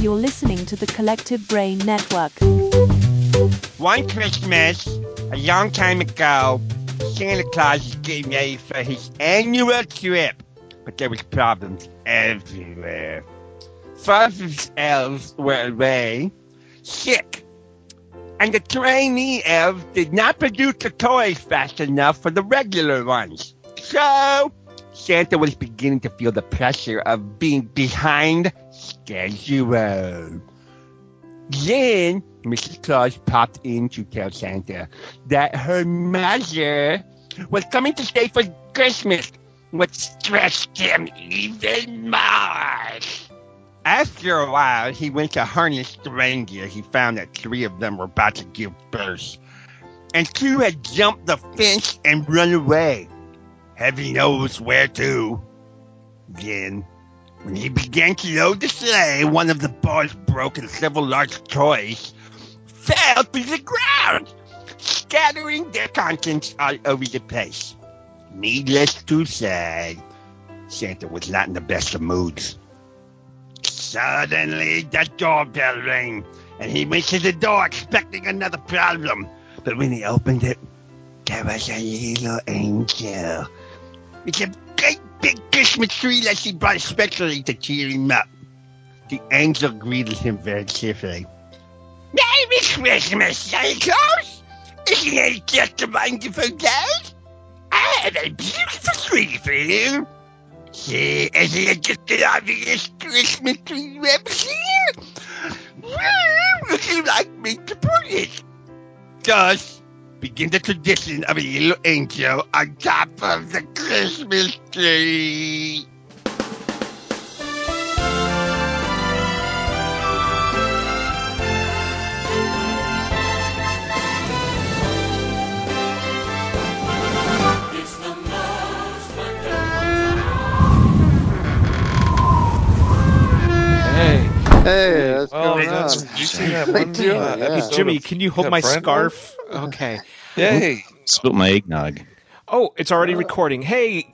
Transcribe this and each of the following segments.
You're listening to the Collective Brain Network. One Christmas, a long time ago, Santa Claus was getting ready for his annual trip, but there was problems everywhere. Five of his elves were away, sick, and the trainee elves did not produce the toys fast enough for the regular ones. So, Santa was beginning to feel the pressure of being behind schedule. Then, Mrs. Claus popped in to tell Santa that her mother was coming to stay for Christmas, which stressed him even more. After a while, he went to harness the reindeer. He found that 3 of them were about to give birth, and 2 had jumped the fence and run away. Heaven knows where to. Then, when he began to load the sleigh, one of the bars broke and several large toys fell to the ground, scattering their contents all over the place. Needless to say, Santa was not in the best of moods. Suddenly, the doorbell rang, and he went to the door expecting another problem. But when he opened it, there was a little angel. It's a great big Christmas tree that she brought especially to cheer him up. The angel greeted him very cheerfully. Merry Christmas, Santa Claus! Isn't it just a wonderful day? I have a beautiful tree for you. See, isn't it just the loveliest Christmas tree you ever seen? Where would you like me to put it? Thus, begin the tradition of a little angel on top of the Christmas tree. Hey, that's going on. Did you see that one? Jimmy, can you hold my scarf? Okay. Hey. Spilt my eggnog. Oh, it's already recording. Hey,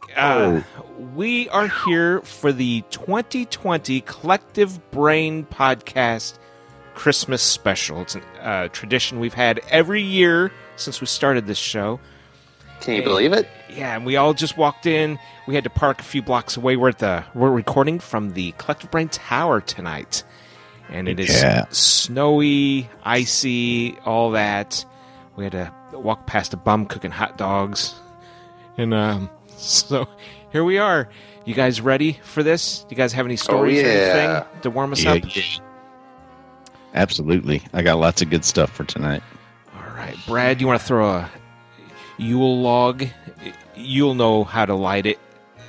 we are here for the 2020 Collective Brain Podcast Christmas Special. It's a tradition we've had every year since we started this show. Can you believe it? Yeah, and we all just walked in. We had to park a few blocks away. We're recording from the Collective Brain Tower tonight. And it is snowy, icy, all that. We had to walk past a bum cooking hot dogs. And so here we are. You guys ready for this? You guys have any stories or anything to warm us up? Yeah. Absolutely. I got lots of good stuff for tonight. All right. Brad, you want to throw a Yule log? You'll know how to light it.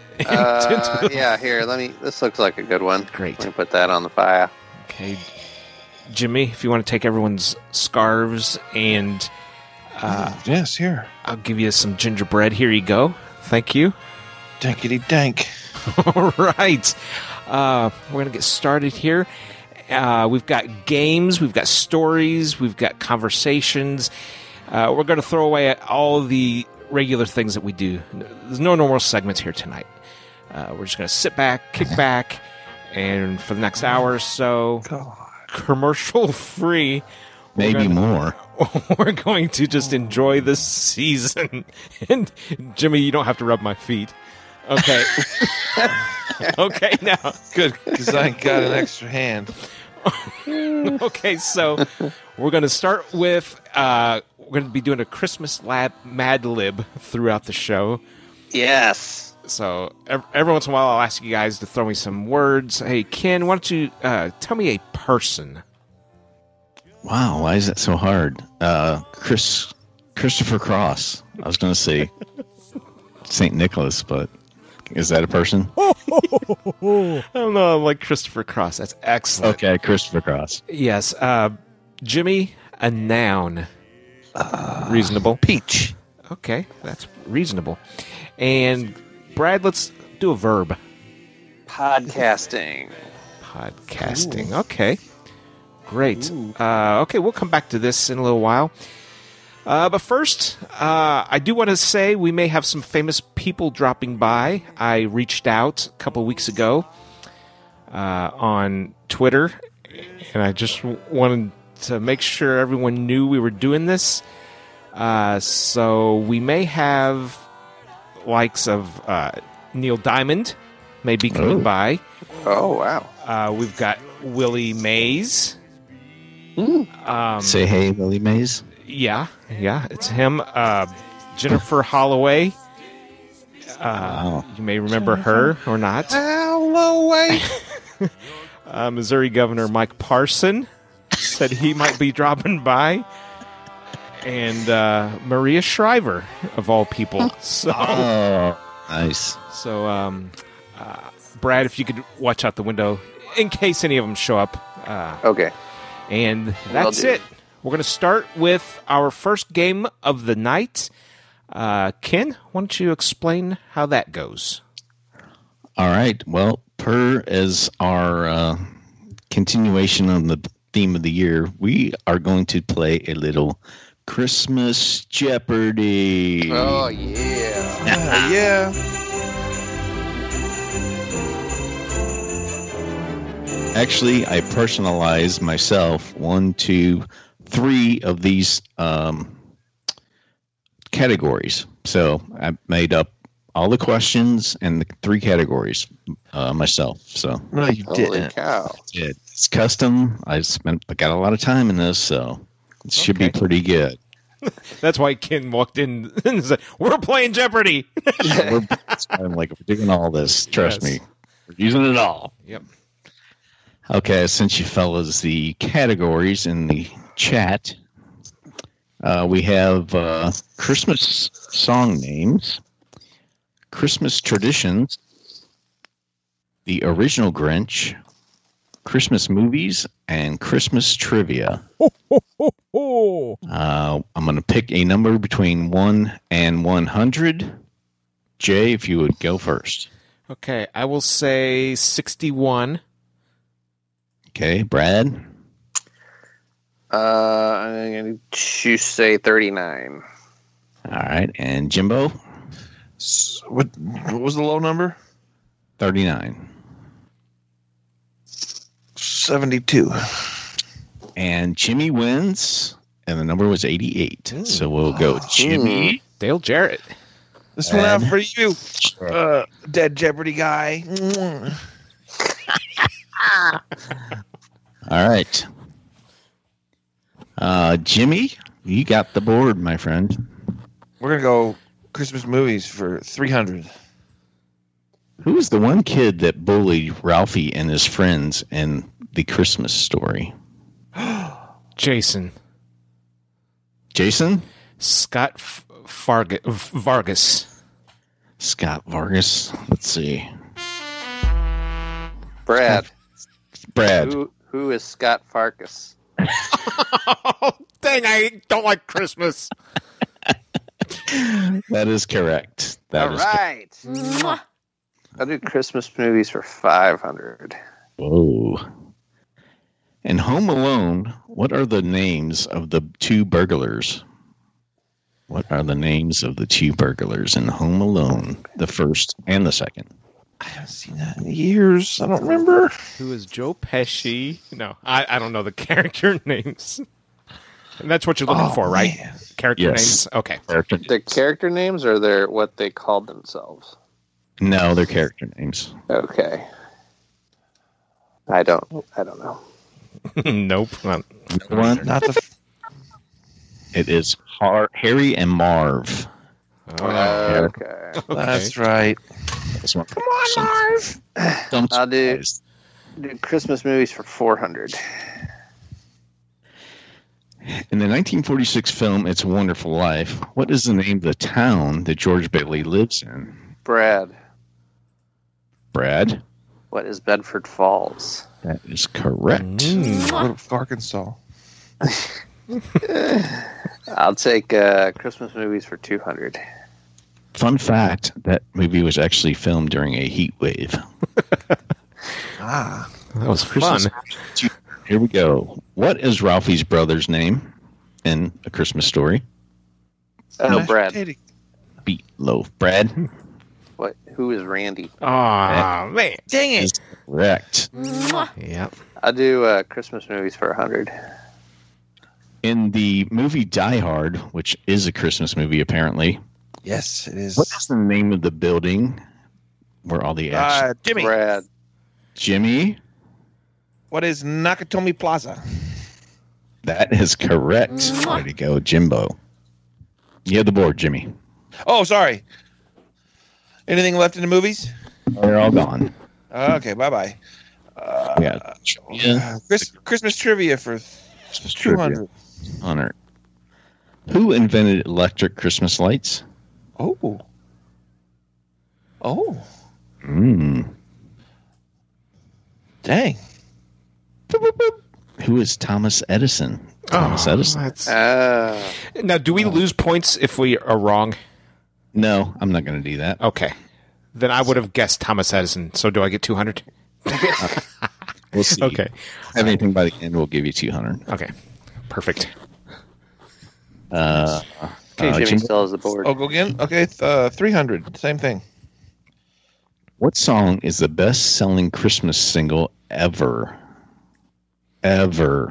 Yeah, here, this looks like a good one. Great. Let me put that on the fire. Okay. Jimmy, if you want to take everyone's scarves and... yes, here. I'll give you some gingerbread. Here you go. Thank you. Dankety dank. All right. We're going to get started here. We've got games, we've got stories, we've got conversations. We're going to throw away all the regular things that we do. There's no normal segments here tonight. We're just going to sit back, kick back, and for the next hour or so, commercial free. Maybe more. We're going to just enjoy this season. And Jimmy, you don't have to rub my feet. Okay. Okay, now. Good, because I ain't got an extra hand. Okay, so we're going to start with, we're going to be doing a Christmas Mad Lib throughout the show. Yes. So every once in a while, I'll ask you guys to throw me some words. Hey, Ken, why don't you tell me a person? Wow, why is that so hard? Christopher Cross. I was going to say St. Nicholas, but is that a person? I don't know. I'm like Christopher Cross. That's excellent. Okay, Christopher Cross. Yes. Jimmy, a noun. Reasonable. Peach. Okay, that's reasonable. And Brad, let's do a verb. Podcasting. Podcasting. Ooh. Okay. Great. Okay, we'll come back to this in a little while. But first, I do want to say we may have some famous people dropping by. I reached out a couple of weeks ago on Twitter and I just wanted to make sure everyone knew we were doing this. So we may have likes of Neil Diamond may be coming by. Oh, wow. We've got Willie Mays. Say hey, Willie Mays. Yeah, it's him. Jennifer Holloway. You may remember her or not. Holloway. Missouri Governor Mike Parson said he might be dropping by. And Maria Shriver, of all people. So, nice. So, Brad, if you could watch out the window in case any of them show up. Okay. And that's it. We're going to start with our first game of the night. Ken, why don't you explain how that goes? All right. Well, per as our continuation on the theme of the year, we are going to play a little Christmas Jeopardy. Oh, yeah. Yeah. Actually, I personalized myself 1, 2, 3 of these categories. So I made up all the questions and the 3 categories myself. So No, you Holy didn't. cow. it's custom. I got a lot of time in this, so it should be Okay. pretty good. That's why Ken walked in and said, "We're playing Jeopardy!" I'm like, we're doing all this. Trust Yes. me. We're using it all. Yep. Okay, since you fellas the categories in the chat, we have Christmas song names, Christmas traditions, the original Grinch, Christmas movies, and Christmas trivia. I'm going to pick a number between 1 and 100. Jay, if you would go first. Okay, I will say 61. Okay, Brad. I'm going to say 39. All right, and Jimbo, What was the low number? 39. 72. And Jimmy wins, and the number was 88. So we'll go Jimmy. Dale Jarrett. This one out for you, dead Jeopardy guy. All right. Jimmy, you got the board, my friend. We're gonna go Christmas movies for 300. Who was the one kid that bullied Ralphie and his friends in The Christmas Story? Jason. Jason? Scott Vargas. Scott Vargas. Let's see. Brad. Brad. Who is Scott Farkas? Oh, dang, I don't like Christmas. That is correct. That All is right. I'll do Christmas movies for 500. Whoa. In Home Alone, what are the names of the 2 burglars? What are the names of the 2 burglars in Home Alone, the first and the second? I haven't seen that in years. I don't remember. Who is Joe Pesci? No, I don't know the character names. And that's what you're looking for, right? Man. Character Yes. names? Okay. The character names or they're what they called themselves? No, they're character names. Okay. I don't know. Nope. Another one? Not the. It is Harry and Marv. Okay. That's right. This one. Come on, Marv. I'll do Christmas movies for 400. In the 1946 film It's a Wonderful Life, what is the name of the town that George Bailey lives in? Brad, Brad? what is Bedford Falls? That is correct. What of Arkansas? I'll take Christmas movies for 200. Fun fact, that movie was actually filmed during a heat wave. Ah. That was fun. Here we go. What is Ralphie's brother's name in A Christmas Story? Oh, Brad. Beat loaf. Brad? Who is Randy? Oh, man. Dang it. Is correct. Yep. I'll do Christmas movies for 100. In the movie Die Hard, which is a Christmas movie apparently, Yes, it is. what is the name of the building where all the action? Jimmy, Brad. Jimmy? what is Nakatomi Plaza? That is correct. Way to go, Jimbo. You have the board, Jimmy. Oh, sorry. Anything left in the movies? They're all gone. Okay, bye-bye. Yeah. Christmas trivia for 200. Honor. Who invented electric Christmas lights? Oh. Dang. Who is Thomas Edison? Thomas Edison. Now, do we lose points if we are wrong? No, I'm not going to do that. Okay. Then I would have guessed Thomas Edison. So do I get 200? We'll see. Okay. Have anything by the end, we'll give you 200. Okay. Perfect. Okay, Jimmy Jimmy, still has the board. Oh, go again? Okay, 300. Same thing. what song is the best-selling Christmas single ever? Ever.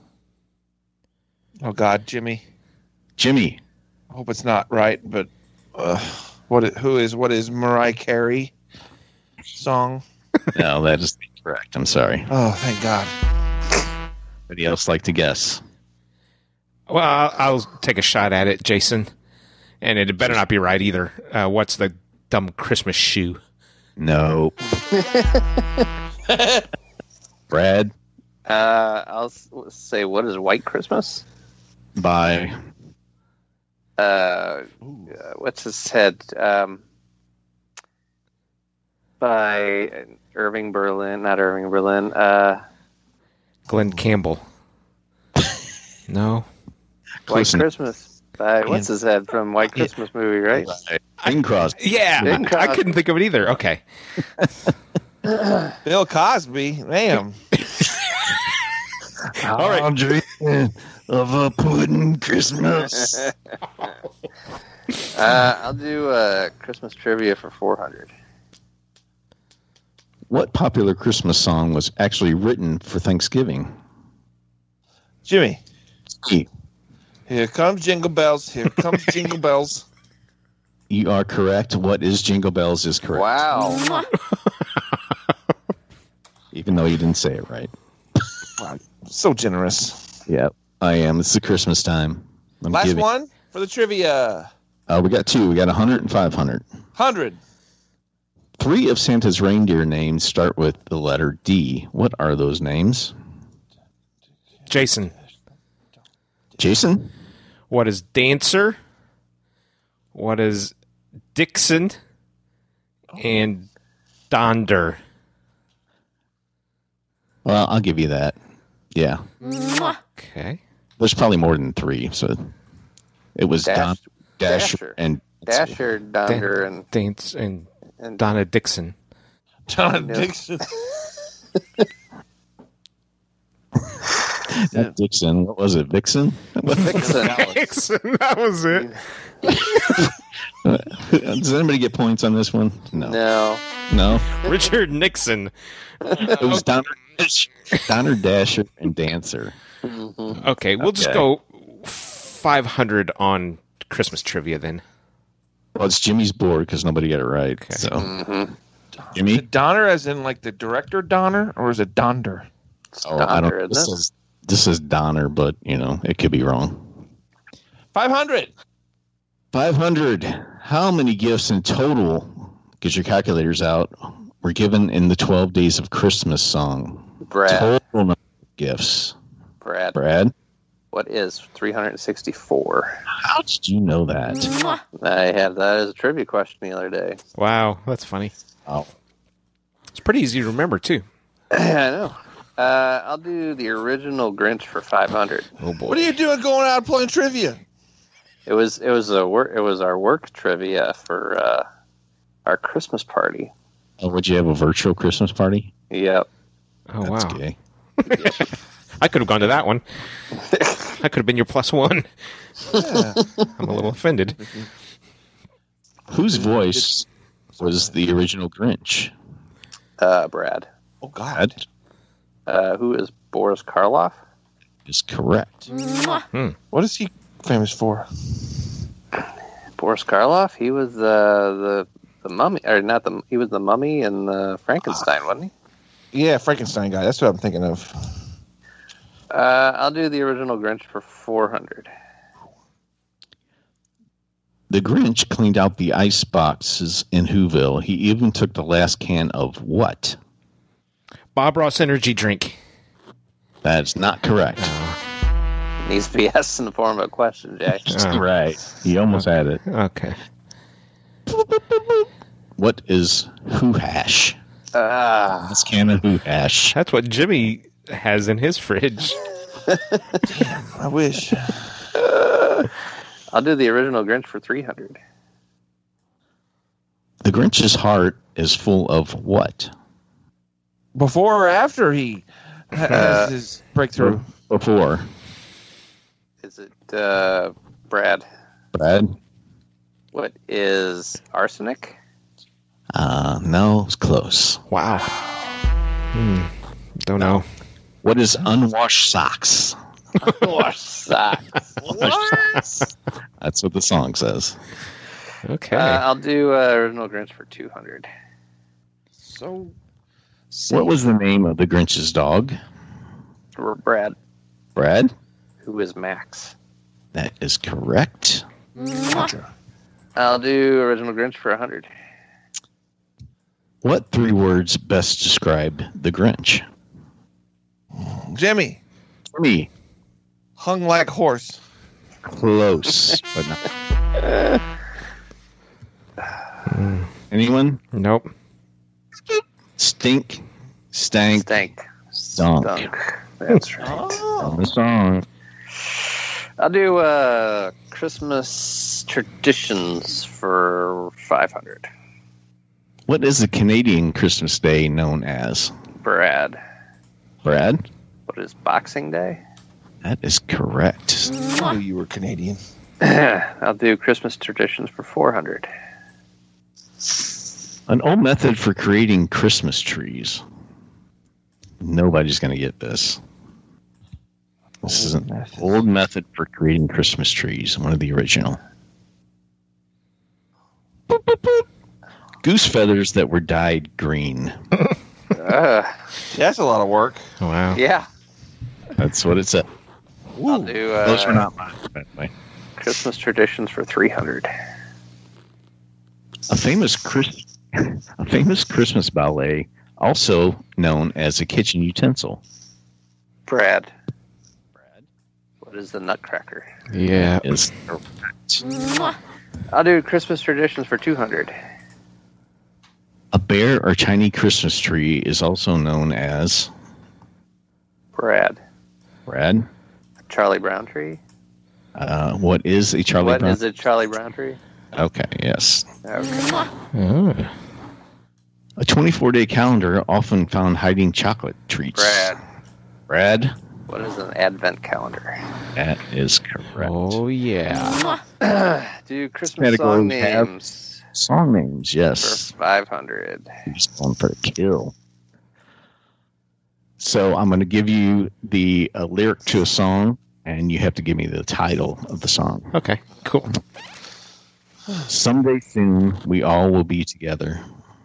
Oh, God, Jimmy. Jimmy. I hope it's not right, but what is Mariah Carey song? No, that is correct. I'm sorry. Oh, thank God. Anybody else like to guess? Well, I'll take a shot at it, Jason. And it better not be right either. What's the dumb Christmas shoe? No. Brad? I'll say, what is White Christmas? By What's his head? By Irving Berlin, not Irving Berlin. Glenn Campbell. No. White Christmas. By what's his head from White Christmas movie, right? Bing Crosby. Yeah, Bing I Crosby. couldn't think of it either. Okay. Bill Cosby. Damn. All right. I'm dreaming of a pudding Christmas. I'll do Christmas trivia for 400. What popular Christmas song was actually written for Thanksgiving? Jimmy. E. Here comes Jingle Bells. Here comes Jingle Bells. You are correct. What is Jingle Bells is correct. Wow. Even though you didn't say it right. So generous. Yep, I am. It's the Christmas time. Last one for the trivia. We got two. We got 100 and 500. 100. 3 of Santa's reindeer names start with the letter D. What are those names? Jason. Jason? What is Dancer? What is Dixon? And Donder. Well, I'll give you that. Yeah. Okay. There's probably more than 3. So it was Dasher and Dasher, Donder, and Dance and Donna Dixon. John Dixon. Not Dixon. What was it? Vixen? Vixen. Dixon, that was it. Does anybody get points on this one? No. No. Richard Nixon. It was Donner, Dasher, and Dancer. Mm-hmm. Okay, we'll just go 500 on Christmas trivia then. Well, it's Jimmy's board because nobody got it right. Okay. So, Mm-hmm. Jimmy? Donner as in like the director Donner, or is it Donder? I Donder, don't. isn't This is Donner, but it could be wrong. 500. 500. How many gifts in total? Get your calculators out. Were given in the 12 Days of Christmas song. Brad. Total number of gifts. Brad. What is 364? How did you know that? I had that as a trivia question the other day. Wow, that's funny. Oh, It's pretty easy to remember, too. I know. I'll do the original Grinch for 500. Oh, boy. What are you doing going out playing trivia? It was our work trivia for our Christmas party. Oh, would you have a virtual Christmas party? Yep. Oh, That's wow. gay. I could have gone to that one. I could have been your +1. Yeah. I'm a little offended. Whose voice was the original Grinch? Brad. Oh, God. Who is Boris Karloff? Is correct. What is he famous for? Boris Karloff? He was the mummy, or not the? He was the mummy in Frankenstein, wasn't he? Yeah, Frankenstein guy. That's what I'm thinking of. I'll do the original Grinch for 400. The Grinch cleaned out the ice boxes in Whoville. He even took the last can of what? Bob Ross energy drink. That's not correct. It needs to be asked in the form of a question, Jay. Right. He almost had it. Okay. What is Who Hash? This can of Who Hash. That's what Jimmy has in his fridge. I wish. I'll do the original Grinch for 300. The Grinch's heart is full of what? Before or after he has his breakthrough? Before. Is it Brad? Brad? What is arsenic? No, it's close. Wow. Don't know. What is unwashed socks? Wash socks. What? That's what the song says. Okay. I'll do original Grinch for 200. So, What was the name of the Grinch's dog? Brad. Brad? Who is Max? That is correct. I'll do original Grinch for 100. What 3 words best describe the Grinch? Jimmy, Me. hung like horse. Close, but not. Anyone? Nope. Stink, stank, Stank. stunk. That's right. On the song. I'll do Christmas traditions for 500. What is the Canadian Christmas Day known as? Brad. Brad? What is Boxing Day? That is correct. I knew you were Canadian. I'll do Christmas traditions for 400. An old method for creating Christmas trees. Nobody's going to get this. This is an old method for creating Christmas trees. One of the original. Goose feathers that were dyed green. That's a lot of work. Wow. Yeah. That's what it said. I'll do Those were not mine, by the way. Christmas traditions for 300. A famous Christmas ballet, also known as a kitchen utensil. Brad. What is the Nutcracker? Yeah. Is correct. I'll do Christmas traditions for 200. A bear or Chinese Christmas tree is also known as Brad. Brad. Charlie Brown tree. What is a Charlie What Brown? is a Charlie Brown tree? Okay, yes. Okay. Oh. A 24-day calendar often found hiding chocolate treats. Brad. What is an advent calendar? That is correct. Oh, yeah. Do Christmas Category song we have- names Song names, yes. for 500. He's going for a kill. So I'm going to give you the lyric to a song, and you have to give me the title of the song. Okay, cool. Someday soon, we all will be together.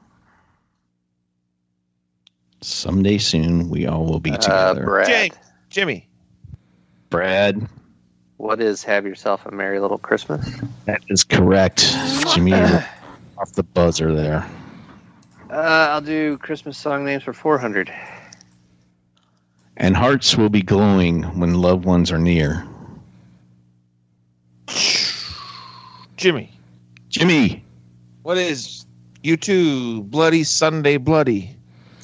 Someday soon, we all will be together. Brad. Jimmy. Brad, What is Have Yourself a Merry Little Christmas? that is correct. Jimmy, you're off the buzzer there. I'll do Christmas song names for 400. And hearts will be glowing when loved ones are near. Jimmy. Jimmy, What is U2 Bloody Sunday Bloody?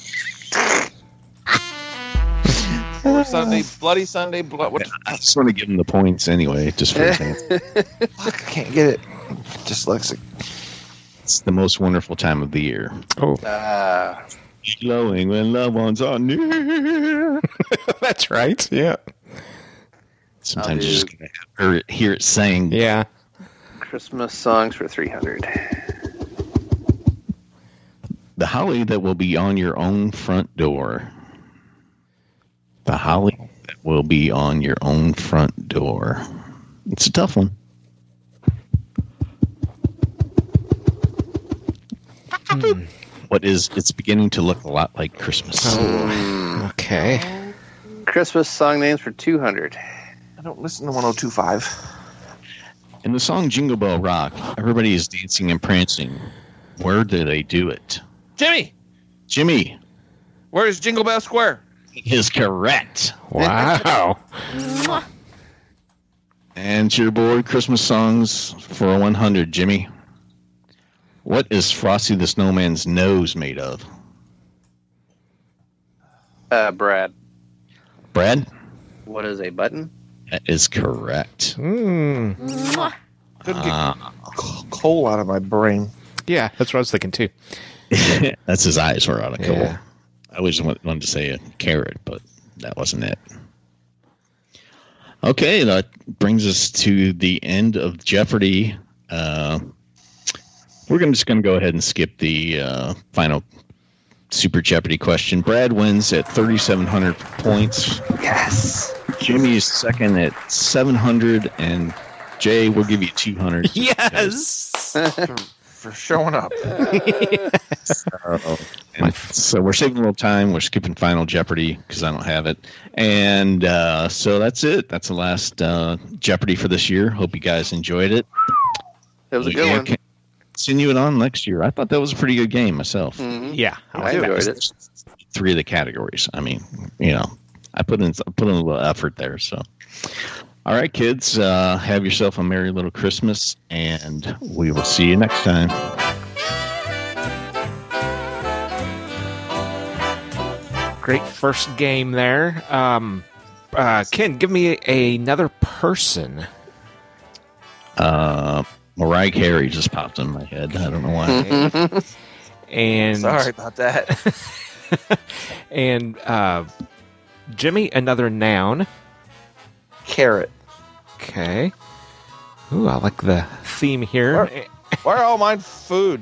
Or Bloody Sunday Bloody. I just want to give him the points anyway, just for example. I can't get it. Dyslexic. It's the most wonderful time of the year. Oh, Glowing when loved ones are near. that's right. Yeah. Sometimes you're just going to hear it saying. Yeah. Christmas songs for 300. The holly that will be on your own front door. The holly that will be on your own front door. It's a tough one. It's beginning to look a lot like Christmas. Oh, okay. Christmas song names for 200. I don't listen to 102.5. In the song Jingle Bell Rock, everybody is dancing and prancing. Where do they do it? Jimmy, Where is Jingle Bell Square? is correct. Wow. And your board Christmas songs for 100, Jimmy. What is Frosty the Snowman's nose made of? Brad. Brad? What is a button? That is correct. Couldn't get coal out of my brain. Yeah, that's what I was thinking too. That's his eyes were out of coal. Yeah. I always wanted to say a carrot, but that wasn't it. Okay, that brings us to the end of Jeopardy. We're just going to go ahead and skip the final Super Jeopardy question. Brad wins at 3,700 points. Yes. Jimmy is second at 700, and Jay, we'll give you 200. Yes. For showing up. So we're saving a little time. We're skipping Final Jeopardy because I don't have it. And so that's it. That's the last Jeopardy for this year. Hope you guys enjoyed it. It was a good one. Continue it on next year. I thought that was a pretty good game myself. Mm-hmm. Yeah. I enjoyed it. 3 of the categories. I mean, I put in a little effort there. So, all right, kids, have yourself a merry little Christmas, and we will see you next time. Great first game there. Ken, give me another person. Mariah Carey just popped in my head. I don't know why. And Sorry about that. and Jimmy, another noun. Carrot. Okay. Ooh, I like the theme here. Where are all my food?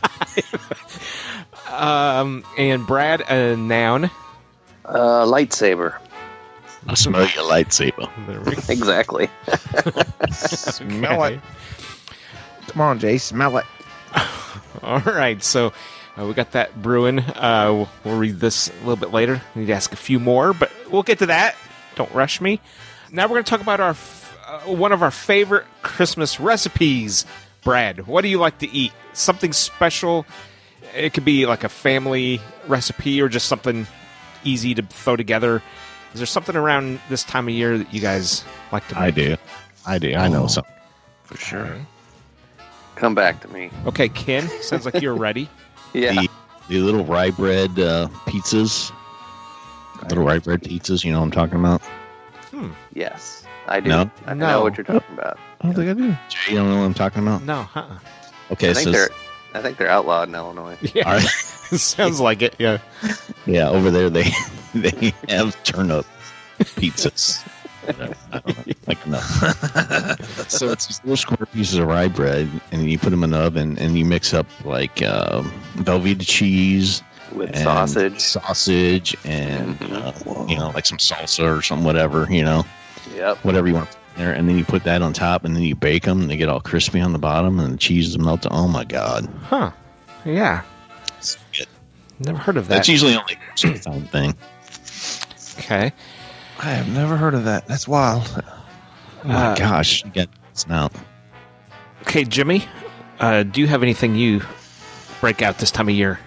And Brad, a noun. Lightsaber. I smell your lightsaber. There we go. Exactly. Smell it. Come on, Jay, smell it. All right, so we got that brewing. We'll read this a little bit later. I need to ask a few more, but we'll get to that. Don't rush me. Now we're going to talk about our one of our favorite Christmas recipes. Brad, what do you like to eat? Something special? It could be like a family recipe or just something easy to throw together. Is there something around this time of year that you guys like to make? I do. I know something. For sure. Come back to me. Okay, Ken, sounds like you're ready. Yeah. The little rye bread pizzas. Little rye bread pizzas, you know what I'm talking about? Yes. I do. No? I No. know what you're talking about. I don't think I do. Jay, you don't know what I'm talking about? No, Okay, I think they're outlawed in Illinois. Yeah, all right. sounds like it. Yeah. Yeah, over there they have turnip pizzas. I don't know, like enough. So it's these little square pieces of rye bread, and you put them in the oven, and you mix up like Velveeta cheese With and sausage, and like some salsa or some whatever, Yep. whatever you want to put in there, and then you put that on top, and then you bake them, and they get all crispy on the bottom, and the cheese is melted. Oh my god! Huh. Yeah. It's good. Never heard of that. That's usually only a time thing. Okay. I have never heard of that. That's wild. Oh my gosh! You get this now. Okay, Jimmy, do you have anything you break out this time of year?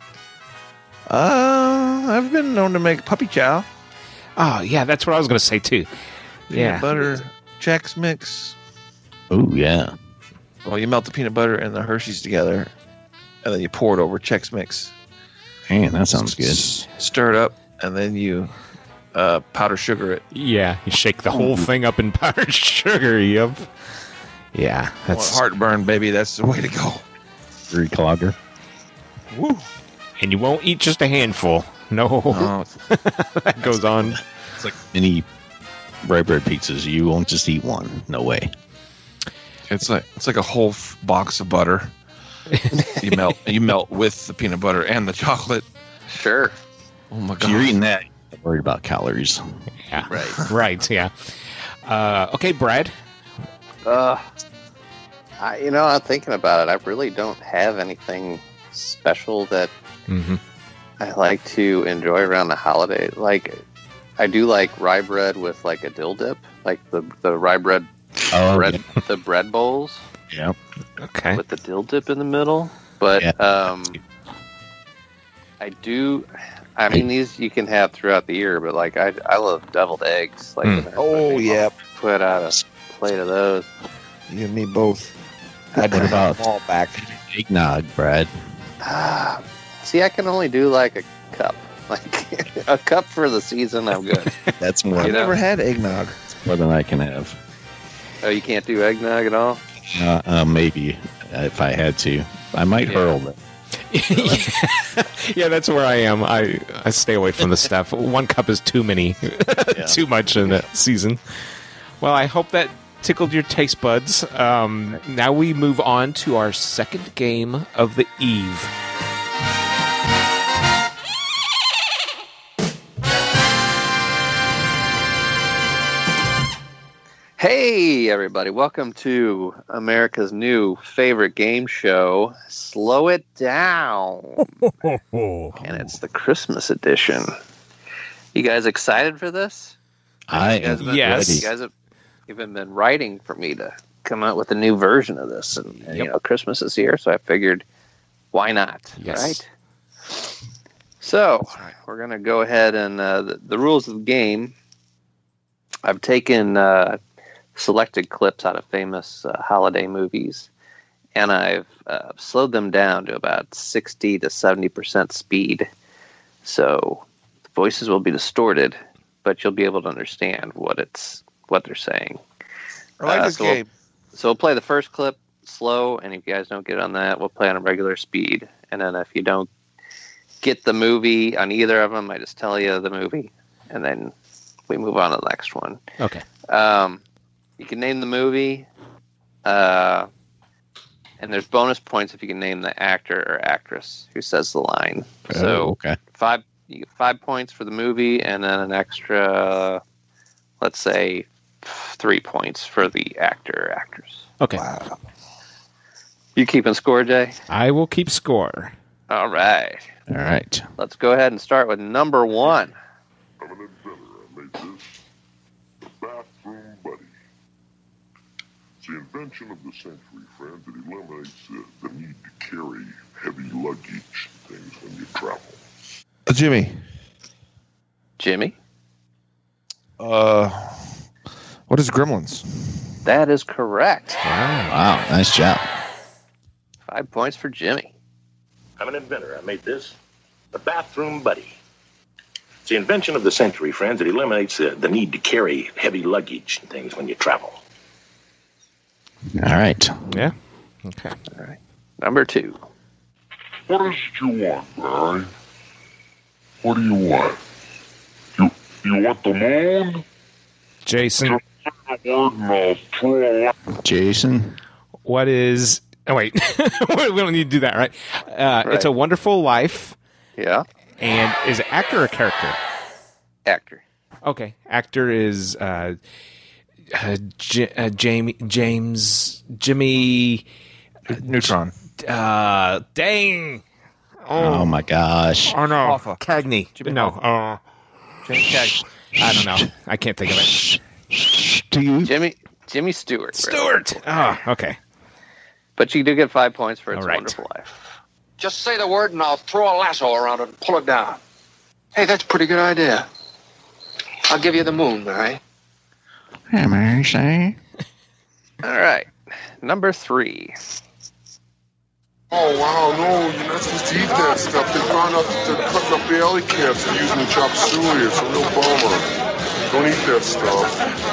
I've been known to make puppy chow. Oh, yeah, that's what I was going to say, too. Peanut Yeah. butter Chex Mix. Oh yeah. Well, you melt the peanut butter and the Hershey's together, and then you pour it over Chex Mix. Man, that sounds good. Stir it up, and then you powder sugar it. Yeah, you shake the whole thing up in powdered sugar. Yep. Yeah, Want that's heartburn, baby. That's the way to go. Three clogger. Woo. and you won't eat just a handful. No, Oh, that goes on. It's like mini rye bread pizzas. You won't just eat one. No way. it's like a whole box of butter, You melt with the peanut butter and the chocolate. Sure. Oh my If god! you're eating that, you're worried about calories. Yeah. Right. Right. Yeah. Okay, Brad. I'm thinking about it. I really don't have anything special that Mm-hmm. I like to enjoy around the holiday. Like, I do like rye bread with like a dill dip, like the rye bread, the bread bowls Yep. Okay. with the dill dip in the middle. But Yeah. I do. I mean, these you can have throughout the year, but like I love deviled eggs. Like, when Oh, they yeah. put out a plate of those. You and me both. What about all back? eggnog, Brad? See, I can only do like a cup. Like a cup for the season, I'm good. That's more, I've You know? never had eggnog. more than I can have. Oh, you can't do eggnog at all? Maybe if I had to. I might hurl it. Yeah, that's where I am. I stay away from the stuff. 1 cup is too many, too much in a season. Well, I hope that tickled your taste buds. Now we move on to our second game of the eve. Hey, everybody. Welcome to America's new favorite game show, Slow It Down. And it's the Christmas edition. You guys excited for this? I You guys am been- Yes. You guys have even been writing for me to come out with a new version of this. And you know, Christmas is here, so I figured, why not? Yes. Right? So, we're going to go ahead and the rules of the game. I've taken selected clips out of famous holiday movies, and I've slowed them down to about 60 to 70% speed. So the voices will be distorted, but you'll be able to understand what they're saying. I like this so game. So we'll play the first clip slow, and if you guys don't get on that, we'll play on a regular speed. And then if you don't get the movie on either of them, I just tell you the movie, and then we move on to the next one. Okay. You can name the movie, and there's bonus points if you can name the actor or actress who says the line. So okay. you get 5 points for the movie, and then an extra, let's say, 3 points for the actor or actress. Okay. You keeping score, Jay? I will keep score. All right. All right. Let's go ahead and start with number 1. I'm an inventor. I made this. The bathroom buddy. It's the invention of the century, friends. It eliminates the need to carry heavy luggage and things when you travel. Jimmy. Jimmy? What is Gremlins? That is correct. Wow. Nice job. 5 points for Jimmy. I'm an inventor. I made this. The bathroom buddy. It's the invention of the century, friends. It eliminates the need to carry heavy luggage and things when you travel. All right. Yeah. Okay. All right. Number 2. What is it you want, Barry? What do you want? You want the moon? Jason, Say the word and I'll throw a lot. Jason. what is... Oh, wait. We don't need to do that, right? It's A Wonderful Life. Yeah. And is it actor or character? Actor. Okay. Actor is Jimmy... Neutron. Dang. Oh my gosh. Oh, no. Hoffa. Cagney. Jimmy No. James Cagney. I don't know. I can't think of it. Steve. Jimmy Stewart. Stewart. Oh, okay. But you do get 5 points for It's All a right. Wonderful Life. Just say the word and I'll throw a lasso around it and pull it down. Hey, that's a pretty good idea. I'll give you the moon, all right? All right. Number 3. Oh, wow, no, you're not supposed to eat that stuff. They found out that they're cutting up the alley cats and using the chop suey. It's a real bummer. Don't eat that stuff.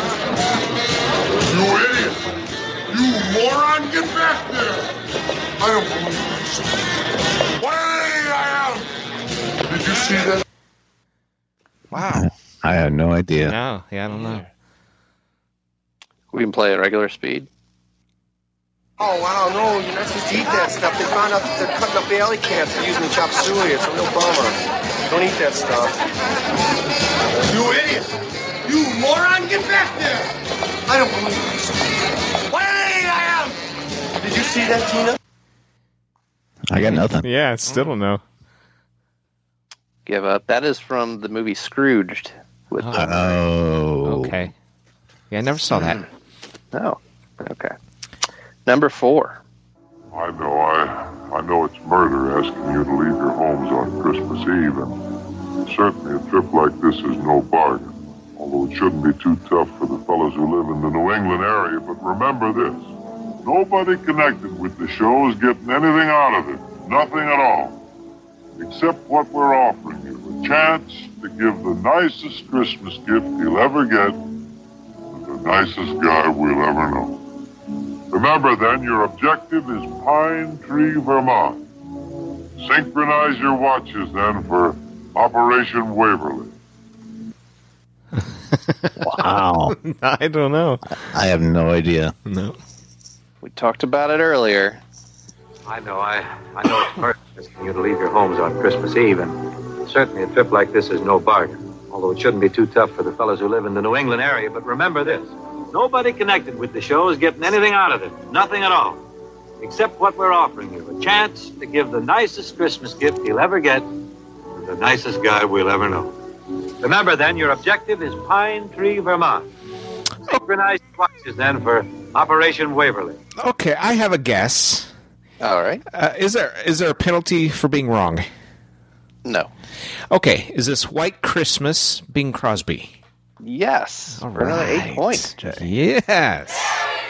You idiot! You moron, get back there! I don't believe this. What an idiot I am! Did you see that? Wow. I have no idea. No, yeah, I don't know. We can play at regular speed. Oh, I don't know. You're not supposed to eat that stuff. They found out that they're cutting up the alley cats for using the chop suey. It's a real bummer. Don't eat that stuff. You idiot! You moron! Get back there! I don't believe this. What an idiot I am! Did you see that, Tina? I got nothing. Yeah, I still don't know. Give up. That is from the movie Scrooged. With Okay. Yeah, I never saw that. Oh, okay. Number 4. I know it's murder asking you to leave your homes on Christmas Eve, and certainly a trip like this is no bargain, although it shouldn't be too tough for the fellows who live in the New England area. But remember this, nobody connected with the show is getting anything out of it, nothing at all, except what we're offering you, a chance to give the nicest Christmas gift you'll ever get to the nicest guy we'll ever know. Remember, then, your objective is Pine Tree, Vermont. Synchronize your watches, then, for Operation Waverly. Wow. I don't know. I have no idea. No. We talked about it earlier. I know it's murder asking you to leave your homes on Christmas Eve, and certainly a trip like this is no bargain, although it shouldn't be too tough for the fellows who live in the New England area. But remember this, nobody connected with the show is getting anything out of it, nothing at all, except what we're offering you, a chance to give the nicest Christmas gift you'll ever get to the nicest guy we'll ever know. Remember, then, your objective is Pine Tree, Vermont. Synchronize your watches, then, for Operation Waverly. Okay, I have a guess. All right. Is there a penalty for being wrong? No. Okay, is this White Christmas, Bing Crosby? Yes. All For another right. 8 points, Jay. Yes.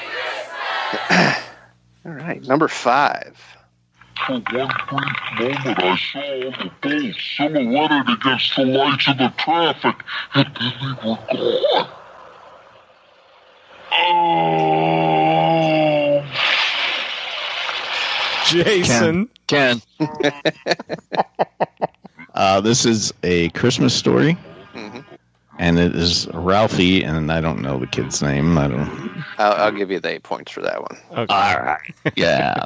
All right. Number 5. For one brief moment, I saw the boat silhouetted against the lights of the traffic, and then they were gone. Oh. Jason. Ken. This is a Christmas story, and it is Ralphie, and I don't know the kid's name. I'll give you the 8 points for that one. Okay. All right. Yeah.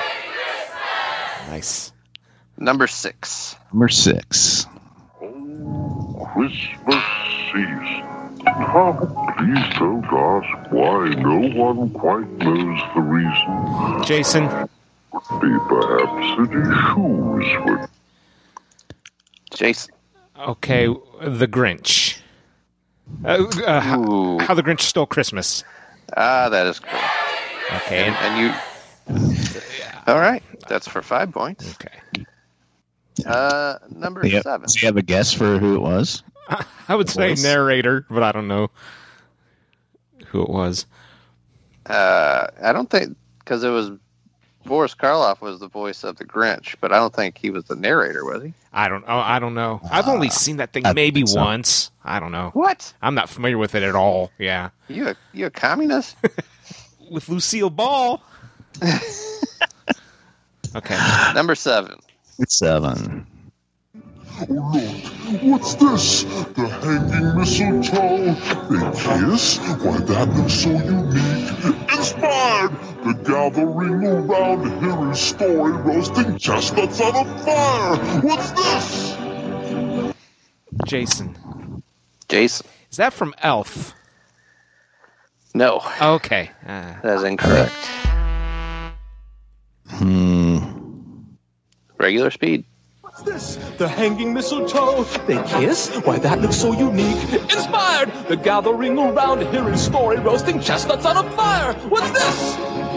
Nice. Number 6. Number 6. Christmas season. Oh, please don't ask why. No one quite knows the reason. Jason. Would be perhaps city shoes would. Jason. Okay, The Grinch. How the Grinch Stole Christmas. That is correct. Okay. And you... All right. That's for 5 points. Okay. Number 7. Does he have a guess for who it was? I would say narrator, but I don't know who it was. I don't think... Because it was... Boris Karloff was the voice of the Grinch, but I don't think he was the narrator, was he? I don't know. I've only seen that thing maybe once. I don't know. What? I'm not familiar with it at all. Yeah. You a communist? With Lucille Ball. Okay. Number 7. Oh, 7. look, what's this? The hanging mistletoe. They kiss? Why, that looks so unique. Inspired! The gathering around Harry's story, roasting chestnuts on a fire. What's this? Jason. Jason. Is that from Elf? No. Okay. That is incorrect. Regular speed. What's this? The hanging mistletoe. They kiss? Why, that looks so unique. Inspired! The gathering around Harry's story, roasting chestnuts on a fire. What's this?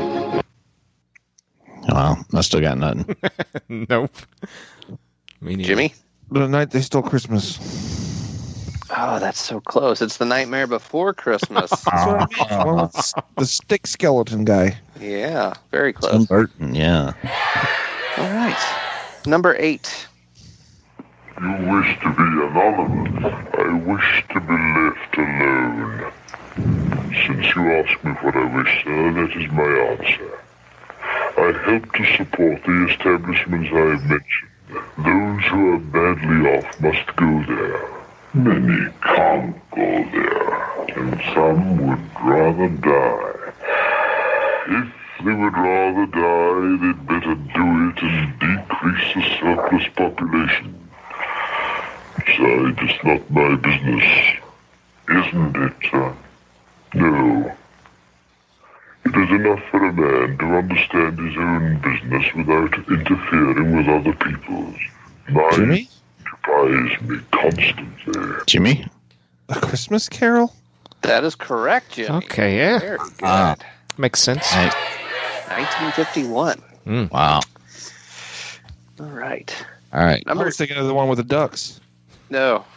Well, I still got nothing. Nope. Jimmy? The Night They Stole Christmas. Oh, that's so close. It's The Nightmare Before Christmas. Well, it's the stick skeleton guy. Yeah, very close. Tim Burton, yeah. All right. Number 8. You wish to be anonymous. I wish to be left alone. Since you asked me what I wish, sir, that is my answer. I help to support the establishments I have mentioned. Those who are badly off must go there. Many can't go there, and some would rather die. If they would rather die, they'd better do it and decrease the surplus population. Besides, it's not my business, isn't it? No. It is enough for a man to understand his own business without interfering with other people's. Mine occupies me constantly. Jimmy? A Christmas Carol? That is correct, Jimmy. Okay, yeah. Very good. Makes sense. 1951. Wow. All right. I was thinking of the one with the ducks. No.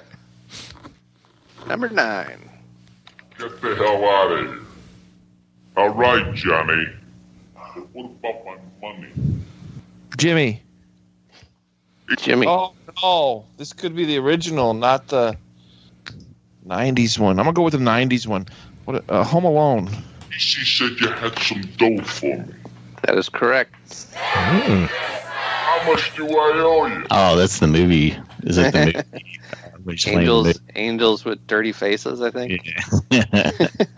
Number 9. Get the hell out of here. All right, Johnny. What about my money? Jimmy. Oh, no. This could be the original, not the 90s one. I'm going to go with the 90s one. What? Home Alone. She said you had some dough for me. That is correct. How much do I owe you? Oh, that's the movie. Is it the movie? Angels with dirty faces, I think. Yeah.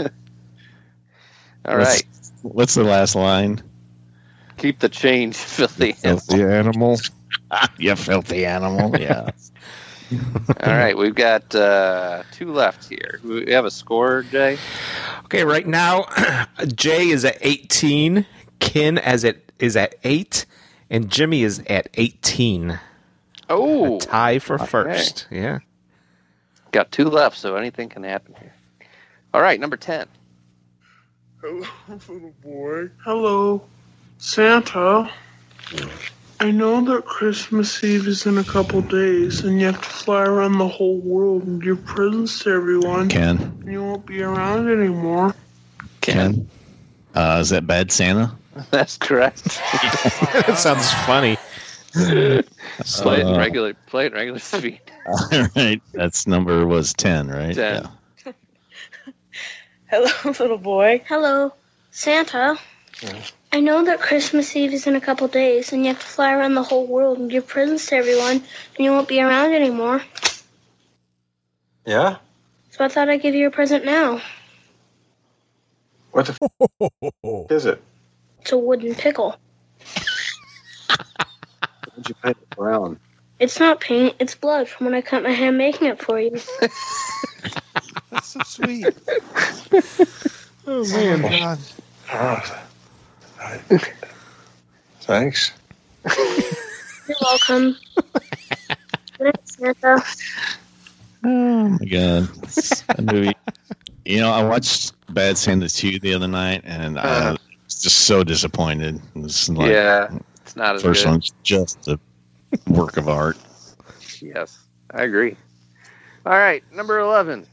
All right. What's the last line? Keep the change, filthy animal. You filthy animal. Yeah. All right, we've got 2 left here. We have a score, Jay? Okay, right now, Jay is at 18, Ken is at 8, and Jimmy is at 18. Oh! A tie for first. Yeah. Got 2 left, so anything can happen here. All right, number 10. Hello, little boy. Hello, Santa. I know that Christmas Eve is in a couple days, and you have to fly around the whole world and give presents to everyone. Ken. And you won't be around anymore. Ken. Is that Bad Santa? That's correct. That sounds funny. Play it in regular speed. All right. That's number was 10, right? 10. Yeah. Hello, little boy. Hello, Santa. I know that Christmas Eve is in a couple days, and you have to fly around the whole world and give presents to everyone, and you won't be around anymore. Yeah? So I thought I'd give you a present now. What the f*** is it? It's a wooden pickle. Why'd you paint it brown? It's not paint, it's blood from when I cut my hand making it for you. That's so sweet. Oh, man. God. Thanks. You're welcome. Good night, Santa. Oh my god, that movie! I watched Bad Santa 2 the other night, and I was just so disappointed. It's like, it's not as first good. one's just a work of art. Yes, I agree. All right, number 11.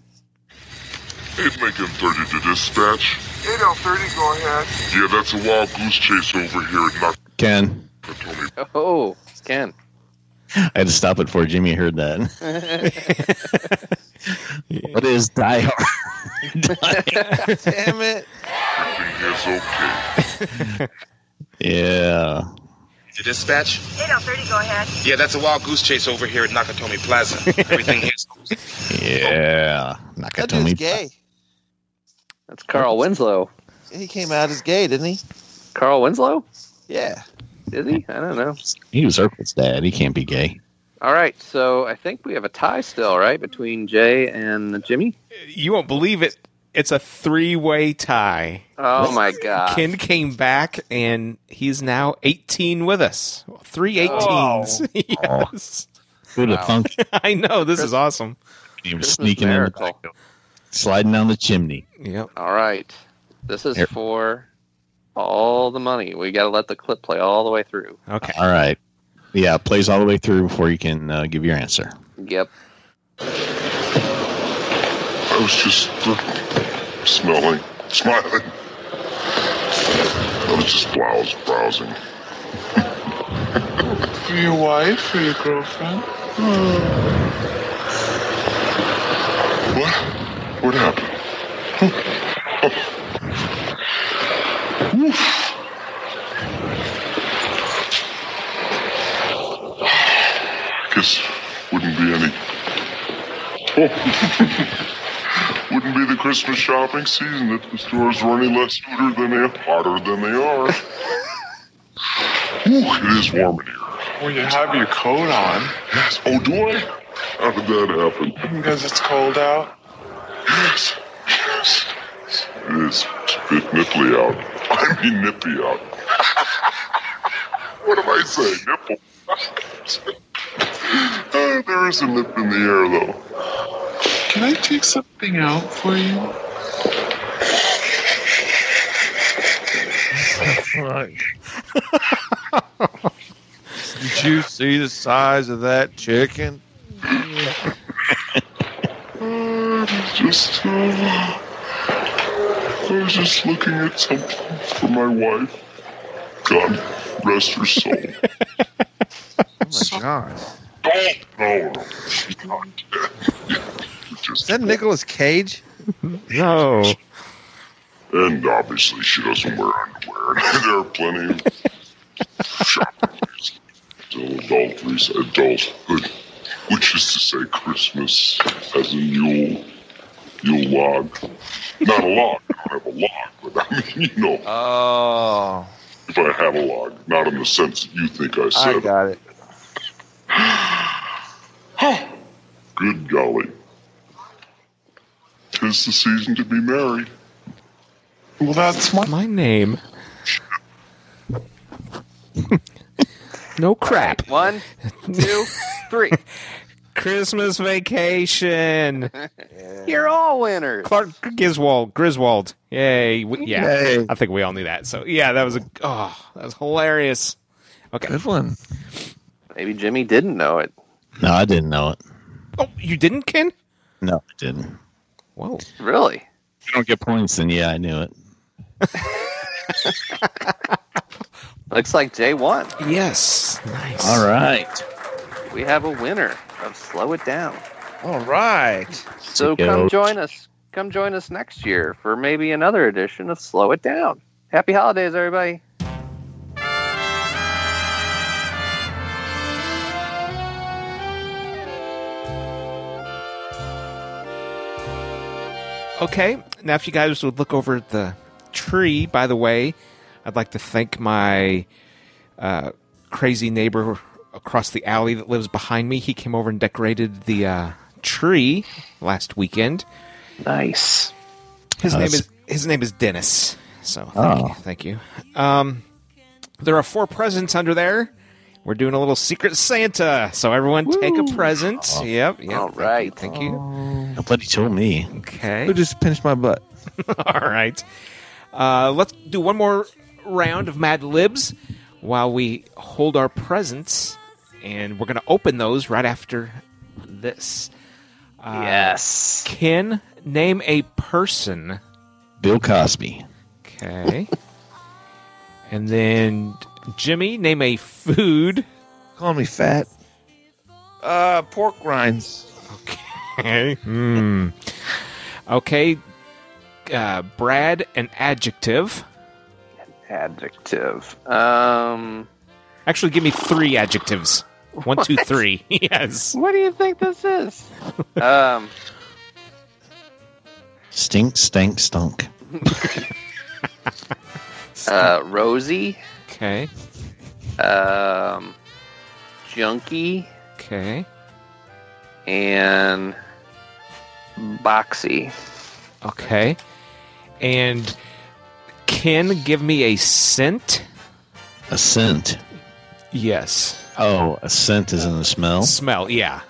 8-30 to dispatch. 8:30, go ahead. Yeah, that's a wild goose chase over here. Not Ken. Oh, Ken. I had to stop it before Jimmy heard that. What is Die Hard? Damn it. Everything is okay. Yeah. To dispatch? 8:30, go ahead. Yeah, that's a wild goose chase over here at Nakatomi Plaza. Everything here's Yeah. That dude's gay. That's Carl Winslow. He came out as gay, didn't he? Carl Winslow? Yeah. Is he? I don't know. He was Urkel's dad. He can't be gay. All right, so I think we have a tie still, right, between Jay and Jimmy? You won't believe it. It's a 3-way tie. Oh, my God. Ken came back, and he's now 18 with us. 3 18s. Yes. Who'd have thunk? I know. This is awesome. He was sneaking in the back, sliding down the chimney. Yep. All right. This is for all the money. We got to let the clip play all the way through. Okay. All right. Yeah, it plays all the way through before you can give your answer. Yep. I was just smiling. I was just browsing. For your wife or your girlfriend? What happened? I guess wouldn't be wouldn't be the Christmas shopping season if the stores were any less hotter than they are. Ooh, it is warm in here. Well, you have your coat on. Yes. Oh, do I? How did that happen? Because it's cold out. Yes. Yes. It is. It's a bit nipply out. I mean nippy out. What am I saying? Nipple. There is a nip in the air, though. Can I take something out for you? Did you see the size of that chicken? I was just looking at something for my wife. God rest her soul. Oh my God. No, she's not dead. Is that Nicolas Cage? No. And obviously she doesn't wear underwear. There are plenty of shopping still adulthood, which is to say Christmas as a Yule log. Not a log. I don't have a log, but I mean, you know. Oh. If I have a log, not in the sense that you think I said. I got it. Good golly. 'Tis the season to be merry. Well, that's my name. No crap. Right, 1, 2, 3. Christmas Vacation. You're all winners. Clark Griswold. Yay. Yeah. Yay. I think we all knew that. So, yeah, that was hilarious. Okay. Good one. Maybe Jimmy didn't know it. No, I didn't know it. Oh, you didn't, Ken? No, I didn't. Whoa. Really? If you don't get points, then yeah, I knew it. Looks like Jay won. Yes. Nice. All right. We have a winner of Slow It Down. All right. So come join us. Come join us next year for maybe another edition of Slow It Down. Happy holidays, everybody. Okay, now if you guys would look over at the tree, by the way, I'd like to thank my crazy neighbor across the alley that lives behind me. He came over and decorated the tree last weekend. Nice. His name is Dennis. So thank you. There are 4 presents under there. We're doing a little Secret Santa, so everyone take a present. Yep. All right. Thank you. Nobody told me. Okay. Who just pinched my butt? All right. Let's do one more round of Mad Libs while we hold our presents, and we're going to open those right after this. Yes. Ken, name a person. Bill Cosby. Okay. And then Jimmy, name a food. Call me fat. Pork rinds. Okay. Okay. Brad, an adjective. Adjective. Actually, give me 3 adjectives. 1, 2, 3. Yes. What do you think this is? Stink, stank, stunk. Rosie. Okay. Junkie. Okay. And Boxy. Okay. And Ken, give me a scent. A scent. Yes. Oh, a scent is in the smell? Smell, yeah.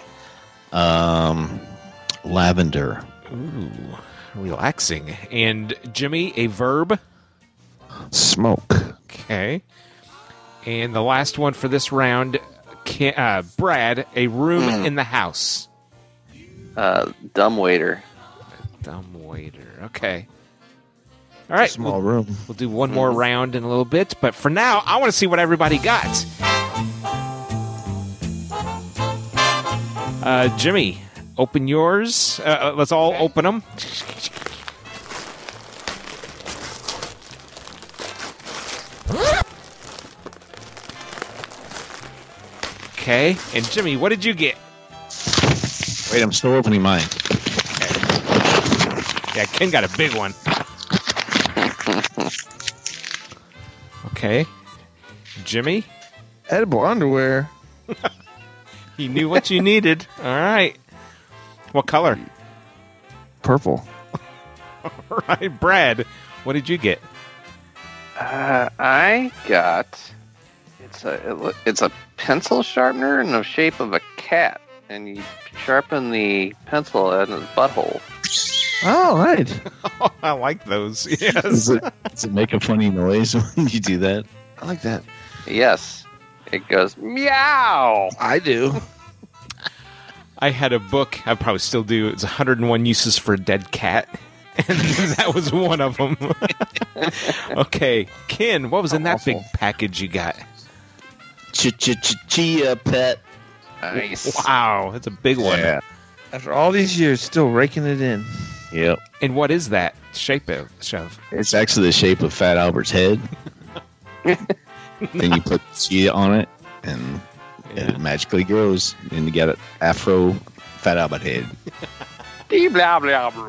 Lavender. Ooh, relaxing. And Jimmy, a verb. Smoke. Okay. And the last one for this round, Brad, a room in the house. Dumbwaiter. Dumbwaiter. Okay. All right. Small room. We'll do one more round in a little bit, but for now, I want to see what everybody got. Jimmy, open yours. Let's all open them. Okay, and Jimmy, what did you get? Wait, I'm still opening mine. Yeah, Ken got a big one. Okay. Jimmy? Edible underwear. You knew what you needed. All right. What color? Purple. All right, Brad. What did you get? I got it's a pencil sharpener in the shape of a cat, and you sharpen the pencil at his butthole. Oh, right. Oh, I like those. Yes. Does it make a funny noise when you do that? I like that. Yes. It goes meow. I do. I had a book, I probably still do. It's 101 Uses for a Dead Cat. And that was one of them. Okay, Ken, what was in that big package you got? Chia pet. Nice. Wow, that's a big one. Yeah. After all these years, still raking it in. Yep. And what is that shape of? Shove? It's actually the shape of Fat Albert's head. Then you put chia on it, and it magically grows. And you get an Afro Fat Albert head. Blah, blah, blah.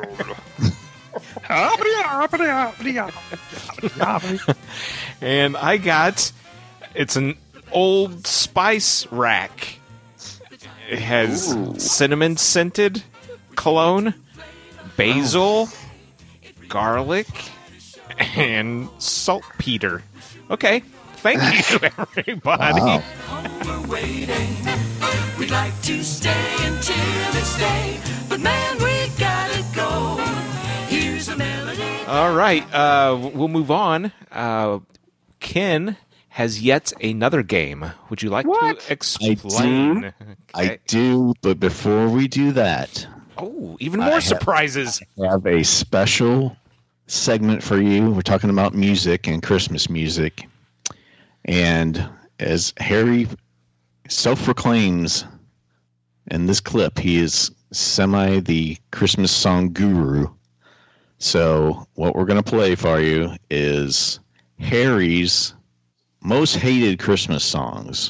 And I got, it's an Old Spice rack. It has cinnamon scented cologne, basil, garlic, and saltpeter. Okay, thank you, everybody. Wow. We're waiting. We'd like to stay until it's day, but man, we gotta go. Here's a melody. All right, we'll move on. Ken has yet another game. Would you like to explain? I do, but before we do that... Oh, even more surprises. I have a special segment for you. We're talking about music and Christmas music. And as Harry self-proclaims in this clip, he is the Christmas song guru. So what we're going to play for you is Harry's most hated Christmas songs.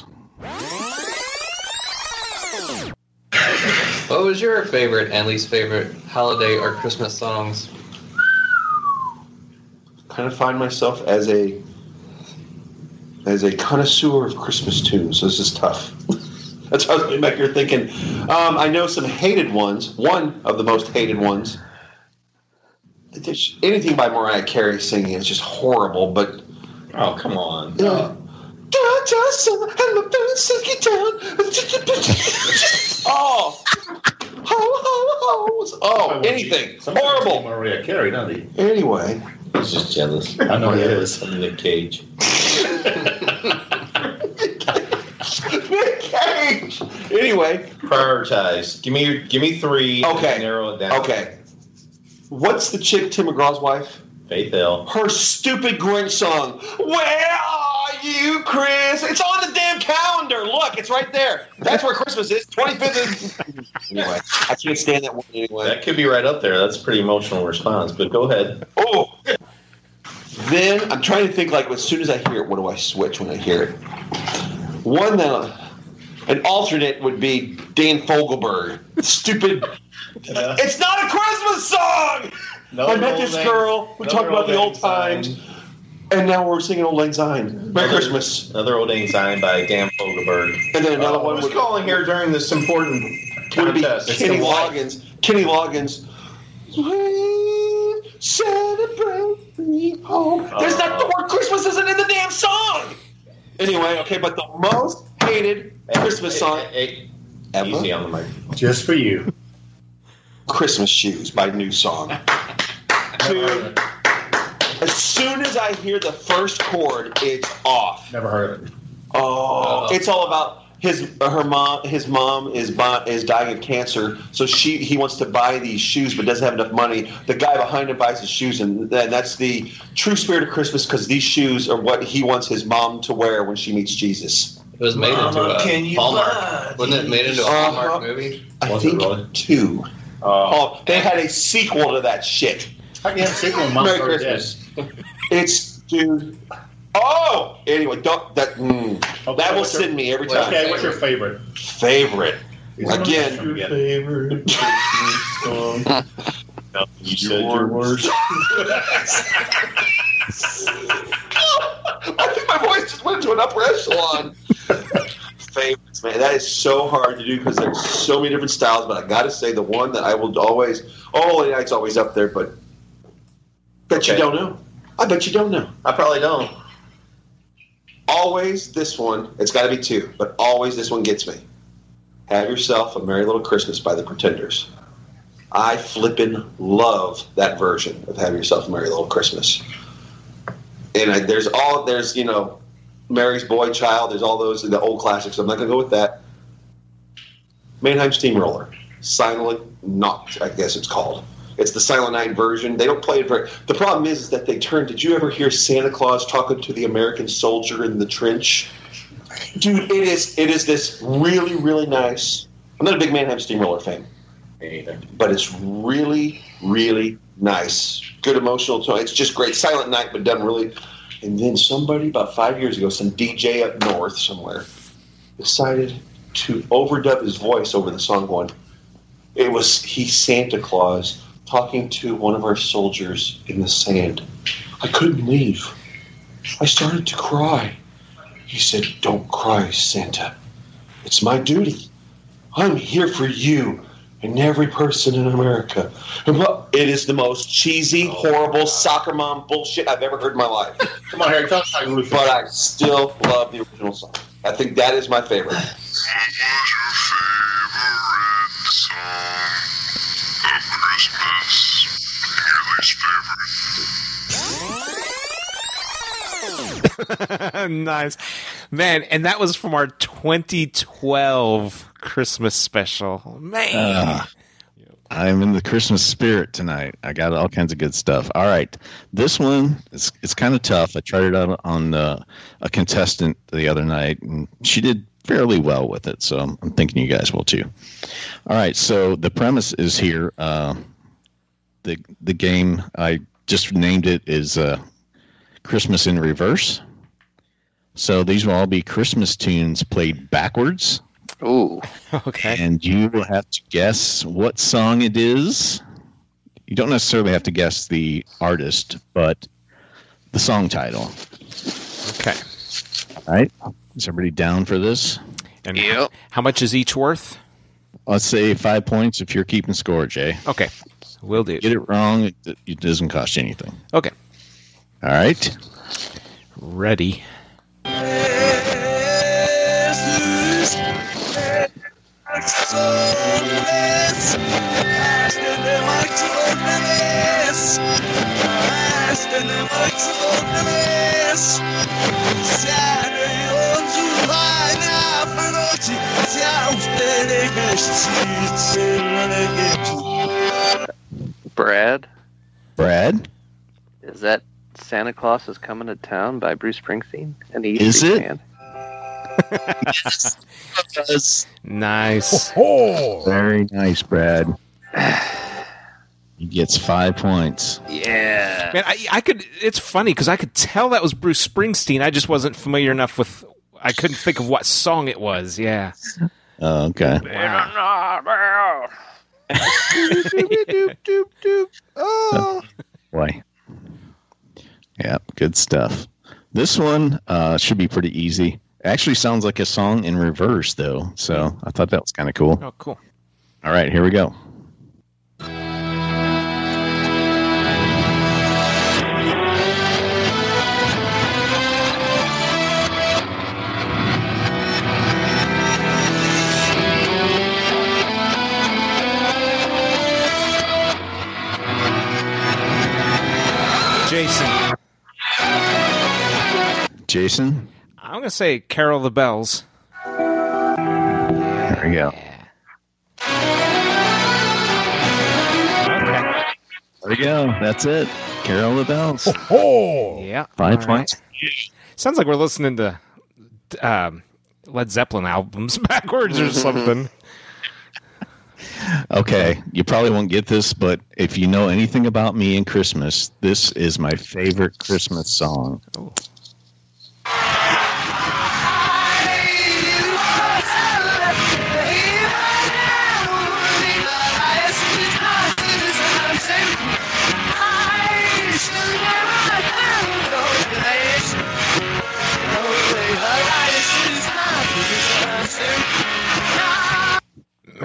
What was your favorite and least favorite holiday or Christmas songs? Kind of find myself as a connoisseur of Christmas tunes. So this is tough. That's what I was back here thinking. I know some hated ones. One of the most hated ones. Anything by Mariah Carey singing is just horrible. But oh, come on. Anything horrible. Mariah Carey, not he? Anyway, he's just jealous. I know he is. I'm Nick Cage. Nick Cage. Anyway, prioritize. Give me three. Okay. Narrow it down. Okay. What's the chick Tim McGraw's wife? Faith Hill. Her stupid Grinch song. Where are you, Chris? It's on the damn calendar. Look, it's right there. That's where Christmas is. 25th. Anyway, I can't stand that one anyway. That could be right up there. That's a pretty emotional response, but go ahead. Oh. Then I'm trying to think, like, as soon as I hear it, what do I switch when I hear it? One that, an alternate would be Dan Fogelberg. Stupid. Yeah. It's not a Christmas song! I met this girl. We talked about the old times. And now we're singing Old Lang Syne. Merry Christmas. Another Old Lang Syne by Dan Fogelberg. And then another one. Who's calling here during this important contest? Kenny Loggins. Kenny Loggins. Celebrate me home. There's not the word Christmas isn't in the damn song. Anyway, okay, but the most hated Christmas song ever. Easy on the mic. Just for you. Christmas Shoes by New Song. Dude, as soon as I hear the first chord, it's off. Never heard of it. Oh, it's all about his mom is dying of cancer, so he wants to buy these shoes but doesn't have enough money. The guy behind him buys the shoes, and that's the true spirit of Christmas because these shoes are what he wants his mom to wear when she meets Jesus. It was made into a Hallmark. Wasn't it made into a Hallmark movie? I think two. Oh, they had a sequel to that shit. How can you have a sequel? Merry Christmas. It's, dude. Oh, anyway, that will send me every time. Okay, what's your favorite? Favorite. Again. Your favorite You said your words. I think my voice just went to an upper echelon. Favorites, man. That is so hard to do because there's so many different styles, but I got to say the one that I will always, Holy Night's always up there, but bet you don't know. I bet you don't know. I probably don't. Always this one, it's got to be two, but always this one gets me. Have Yourself a Merry Little Christmas by the Pretenders. I flippin' love that version of Have Yourself a Merry Little Christmas. And there's Mary's Boy Child, there's all those, the old classics. I'm not going to go with that. Mannheim Steamroller. Silent Night, I guess it's called. It's the Silent Night version. They don't play it very... The problem is that they turn... Did you ever hear Santa Claus talking to the American soldier in the trench? Dude, it is this really, really nice... I'm not a big Mannheim Steamroller fan. Me either. But it's really, really nice. Good emotional tone. It's just great. Silent Night, but done really... And then somebody about 5 years ago, some DJ up north somewhere, decided to overdub his voice over the song going, he's Santa Claus talking to one of our soldiers in the sand. I couldn't leave. I started to cry. He said, "Don't cry, Santa. It's my duty. I'm here for you and every person in America." And it is the most cheesy, horrible soccer mom bullshit I've ever heard in my life. Come on, Harry, tell us how you root for. But I still love the original song. I think that is my favorite. What was your favorite song of Christmas? Your least favorite? Nice. Man, and that was from our 2012 Christmas special. Man. I'm in the Christmas spirit tonight. I got all kinds of good stuff. All right. This one, it's kind of tough. I tried it out on a contestant the other night, and she did fairly well with it, so I'm thinking you guys will too. All right. So the premise is here. The game, I just named it, is Christmas in Reverse. So these will all be Christmas tunes played backwards. Ooh. Okay. And you will have to guess what song it is. You don't necessarily have to guess the artist, but the song title. Okay. All right. Is everybody down for this? And how much is each worth? Let's say 5 points if you're keeping score, Jay. Okay. Will do. Get it wrong, it doesn't cost you anything. Okay. All right. Ready. Brad? Is that Santa Claus is Coming to Town by Bruce Springsteen? And the Is it? Fan? Yes. Nice. Very nice, Brad. He gets 5 points. Yeah. Man, I could. It's funny because I could tell that was Bruce Springsteen. I just wasn't familiar enough with. I couldn't think of what song it was. Yeah. Oh, okay. Wow. Oh. Boy. Yeah, good stuff. This one should be pretty easy. It actually sounds like a song in reverse, though. So I thought that was kind of cool. Oh, cool. All right, here we go. Jason? I'm going to say Carol of the Bells. There we go. Okay. There we go. That's it. Carol of the Bells. Yeah. 5 points. Sounds like we're listening to Led Zeppelin albums backwards or something. Okay, you probably won't get this, but if you know anything about me and Christmas, this is my favorite Christmas song. Oh.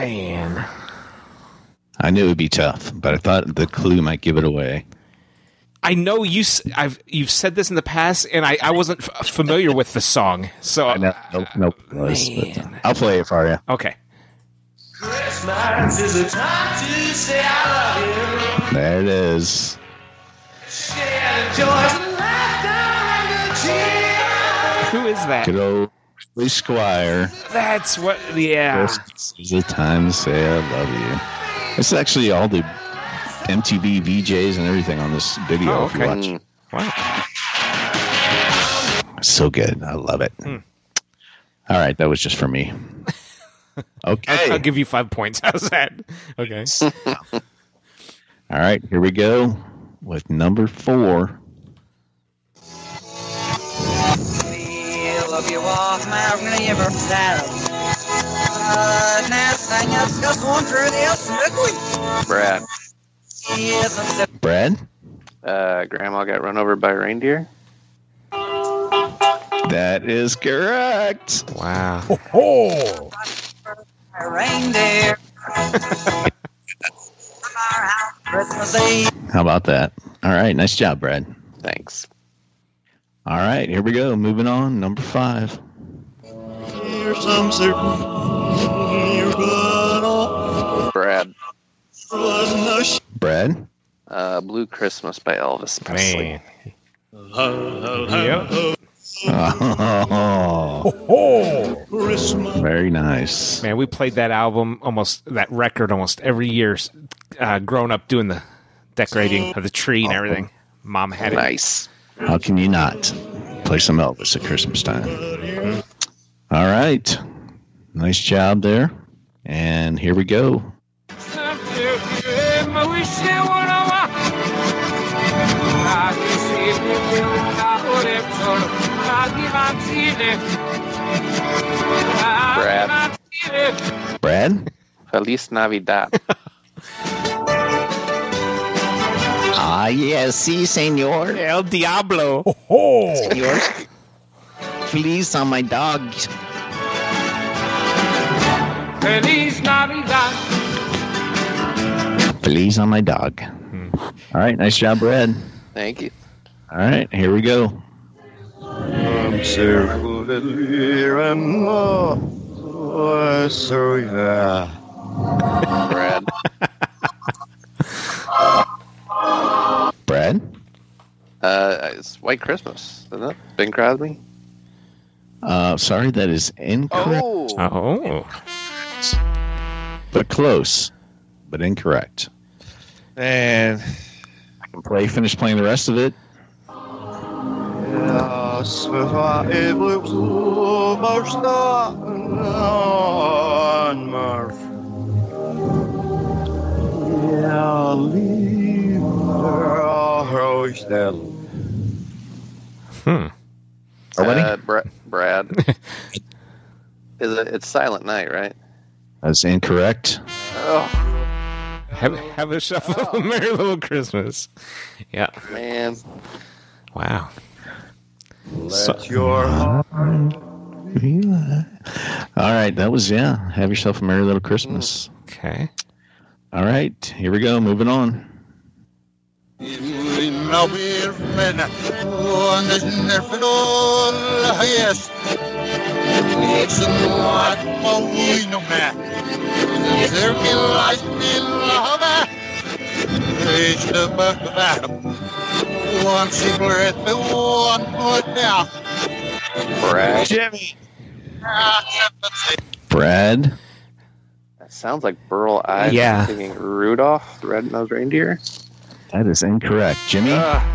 Man. I knew it would be tough, but I thought the clue might give it away. I know you've said this in the past, and I wasn't familiar with the song. So I know, nope. I'll play it for you. Okay. Christmas is the time to say I love you. There it is. Share the joys of laughter and the tears. Who is that? Good old Lee Squire. That's what. Yeah. This is the time to say I love you. It's actually all the MTV VJs and everything on this video. Oh, If you okay. watch. Wow. So good. I love it. All right. That was just for me. Okay. I'll give you 5 points. How's that? Okay. All right. Here we go with number 4. Brad. Brad? Grandma got run over by a reindeer. That is correct. Wow. Oh. Reindeer. How about that? All right. Nice job, Brad. Thanks. All right. Here we go. Moving on. Number 5. Here's some Brad. Brad? Blue Christmas by Elvis Presley. Oh. Very nice. Man, we played that record almost every year growing up doing the decorating of the tree and everything. Mom had it. Nice. How can you not play some Elvis at Christmas time? All right. Nice job there. And here we go. Brad? Feliz Navidad. Ah, yes, si, senor. El Diablo. Senor. Please on my dog. Feliz Navidad. Please on my dog. All right, nice job, Brad. Thank you. All right, here we go. I'm so and Brad. Brad? It's White Christmas, isn't it? Bing Crosby? Sorry, that is incorrect. Oh. But close, but incorrect. And I can finish playing the rest of it. Brad. It's Silent Night, right? That's incorrect. Oh, Have a shuffle of a Merry Little Christmas. Yeah. man. Wow. Let your heart. All right, that was, have yourself a Merry Little Christmas. Okay. All right, here we go. Moving on. Brad. Jimmy. Brad? That sounds like Burl Ives singing Rudolph the Red-Nosed Reindeer. That is incorrect. Jimmy?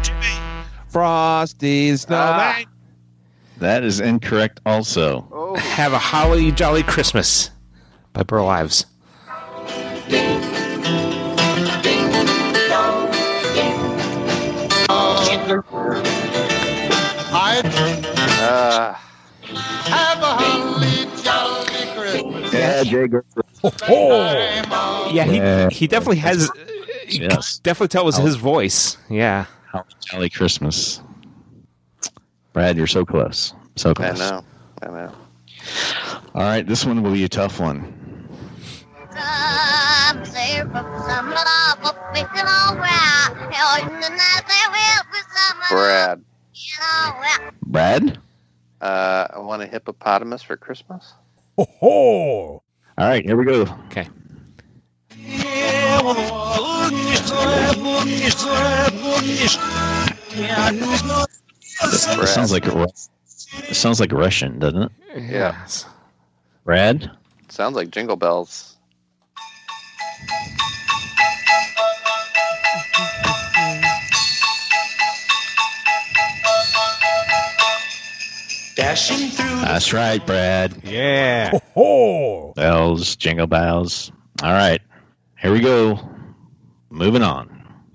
Frosty Snowman. That is incorrect also. Oh. Have a Holly Jolly Christmas by Burl Ives. Have a holly jolly Christmas. Yeah, Jay Griffith. Yeah, he definitely has. You can definitely tell it was his voice. Yeah. Jolly Christmas. Brad, you're so close. So close. I know. All right, this one will be a tough one. Brad. Brad? I want a hippopotamus for Christmas. Ho ho! All right, here we go. Okay. It sounds like Russian, doesn't it? Yeah. Brad? Sounds like Jingle Bells. Dashing through. That's right, Brad. Yeah. Ho ho! Bells, jingle bells. All right, here we go. Moving on.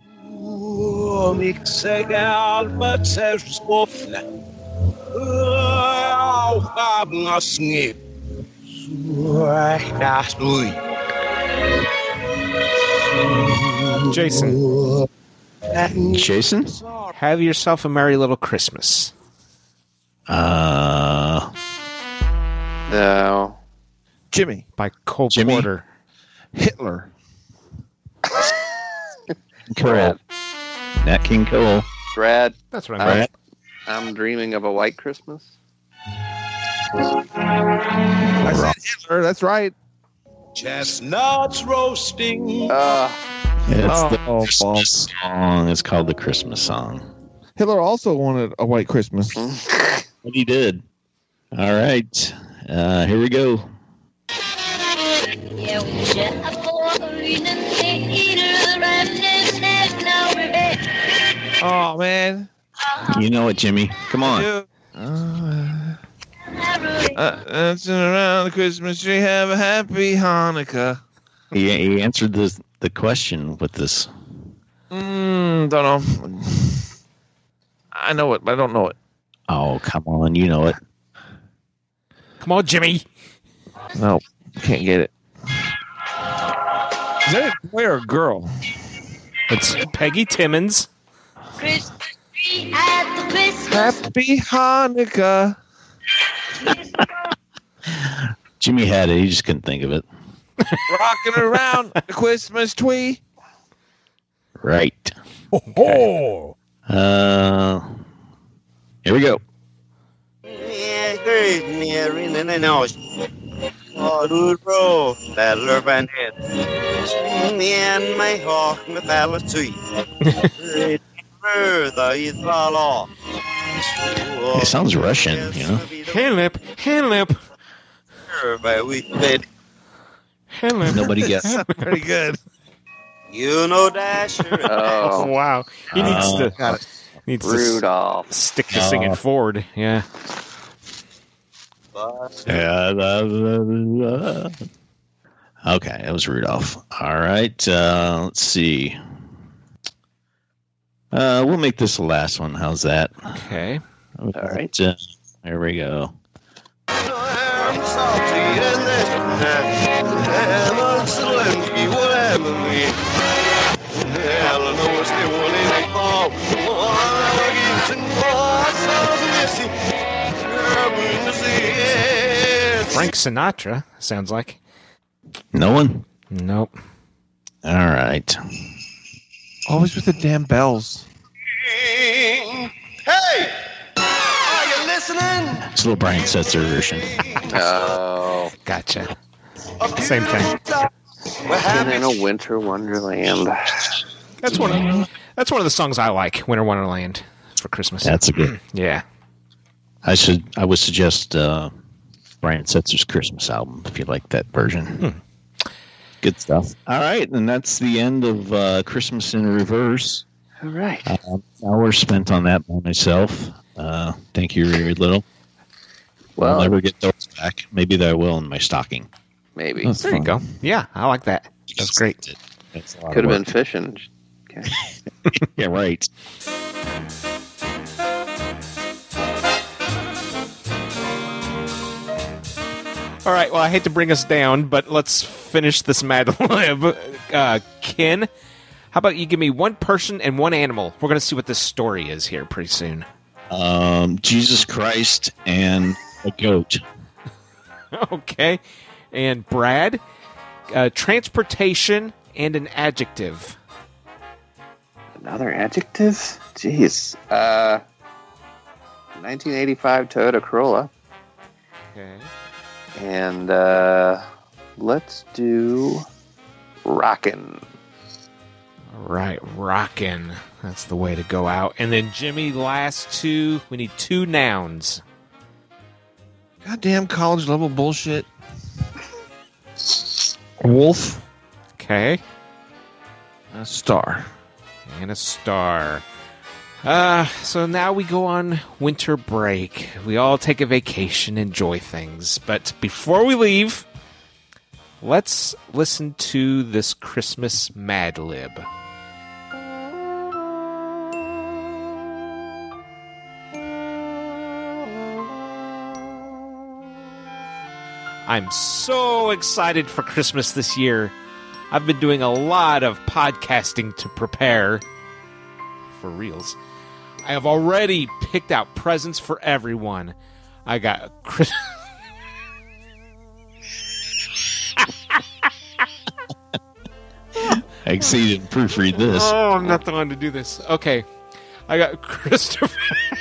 Jason. Jason? Have yourself a merry little Christmas. No. Jimmy. By Cole Jimmy? Porter. Hitler. Correct. Nat King Cole. Brad. That's what I meant. I'm dreaming of a white Christmas. I said Hitler. That's right. Chestnuts roasting. It's the Christmas song. It's called the Christmas song. Hitler also wanted a white Christmas. But he did. All right. Here we go. Oh, man. You know it, Jimmy. Come on. Dancing around the Christmas tree, have a happy Hanukkah. He answered the question with this. Don't know. I know it, but I don't know it. Oh, come on. You know it. Come on, Jimmy. No, can't get it. Is that a boy or a girl? It's Peggy Timmons. Happy Hanukkah. Jimmy had it. He just couldn't think of it. Rocking around the Christmas tree. Right. Ho ho! Here we go. It sounds Russian, you know. Hand lip. Nobody gets it. Pretty good. You know Dasher. Oh wow! He needs to Rudolph. Stick to singing forward. Yeah. Okay, it was Rudolph. All right, let's see. We'll make this the last one. How's that? Okay. All right. Here we go. Frank Sinatra sounds like. No one? Nope. All right. Always with the damn bells. Hey! Are you listening? It's a little Brian Setzer version. Oh. Gotcha. Same thing. Living in a winter wonderland. That's one of the songs I like, Winter Wonderland, for Christmas. That's a good. Yeah. I would suggest Brian Setzer's Christmas album if you like that version. Good stuff. All right, and that's the end of Christmas in Reverse. All right. Hour spent on that by myself. Thank you, Riri Little. Well, I'll never get those back. Maybe I will in my stocking. Maybe. That's There you fun. go. Yeah, I like that. That's great. That's a lot Could of have been work. fishing. Okay. Yeah, right. All right, well, I hate to bring us down, but let's finish this Mad Lib. Ken, how about you give me one person and one animal? We're going to see what this story is here pretty soon. Jesus Christ and a goat. Okay. And Brad, Transportation and an adjective. Another adjective? Jeez. 1985 Toyota Corolla. Okay. And let's do rockin'. All right, rockin'. That's the way to go out. And then, Jimmy, last two. We need two nouns. Goddamn college level bullshit. Wolf. Okay. A star. And a star. So now we go on winter break. We all take a vacation, enjoy things. But before we leave, let's listen to this Christmas Mad Lib. I'm so excited for Christmas this year. I've been doing a lot of podcasting to prepare. For reals. I have already picked out presents for everyone. I got I see you didn't proofread this. Oh, I'm not the one to do this. Okay. I got Christopher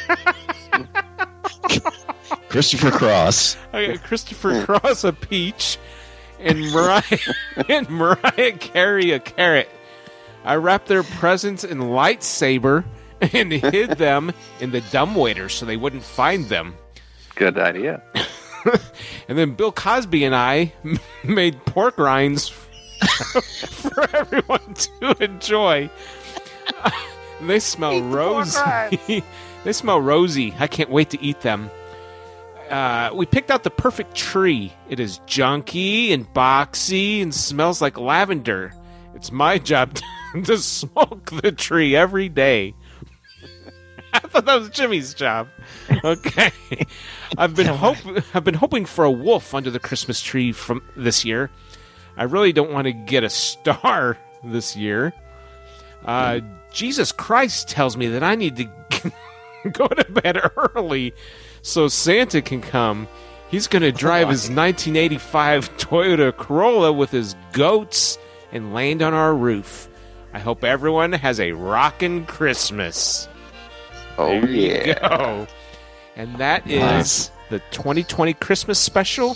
Cross. I got Christopher Cross a peach and Mariah Carey a carrot. I wrapped their presents in lightsaber and hid them in the dumbwaiter so they wouldn't find them. Good idea. And then Bill Cosby and I made pork rinds for everyone to enjoy. They smell rosy. They smell rosy. I can't wait to eat them. We picked out the perfect tree. It is junky and boxy and smells like lavender. It's my job to smoke the tree every day. I thought that was Jimmy's job. Okay. I've been hoping for a wolf under the Christmas tree from this year. I really don't want to get a star this year. Jesus Christ tells me that I need to go to bed early so Santa can come. He's going to drive his 1985 Toyota Corolla with his goats and land on our roof. I hope everyone has a rockin' Christmas. Oh, there yeah. You go. And that is the 2020 Christmas special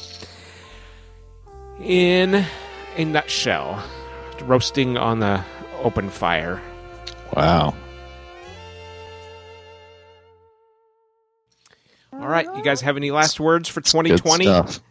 in a nutshell. Roasting on the open fire. Wow. All right, you guys have any last words for 2020? Good stuff.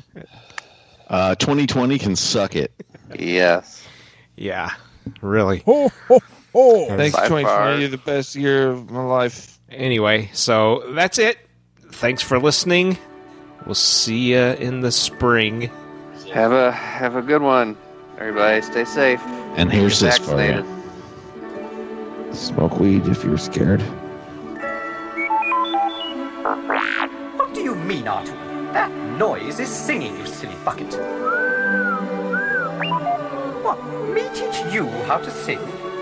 2020 can suck it. Yes. Yeah, really. Ho, ho, ho. Thanks, 2020. You're the best year of my life. Anyway, so that's it. Thanks for listening. We'll see you in the spring. Have a good one, everybody. Stay safe. And here's Get this for vaccinated. you. Smoke weed if you're scared. What do you mean, Artu? That noise is singing, you silly bucket. What, me teach you how to sing?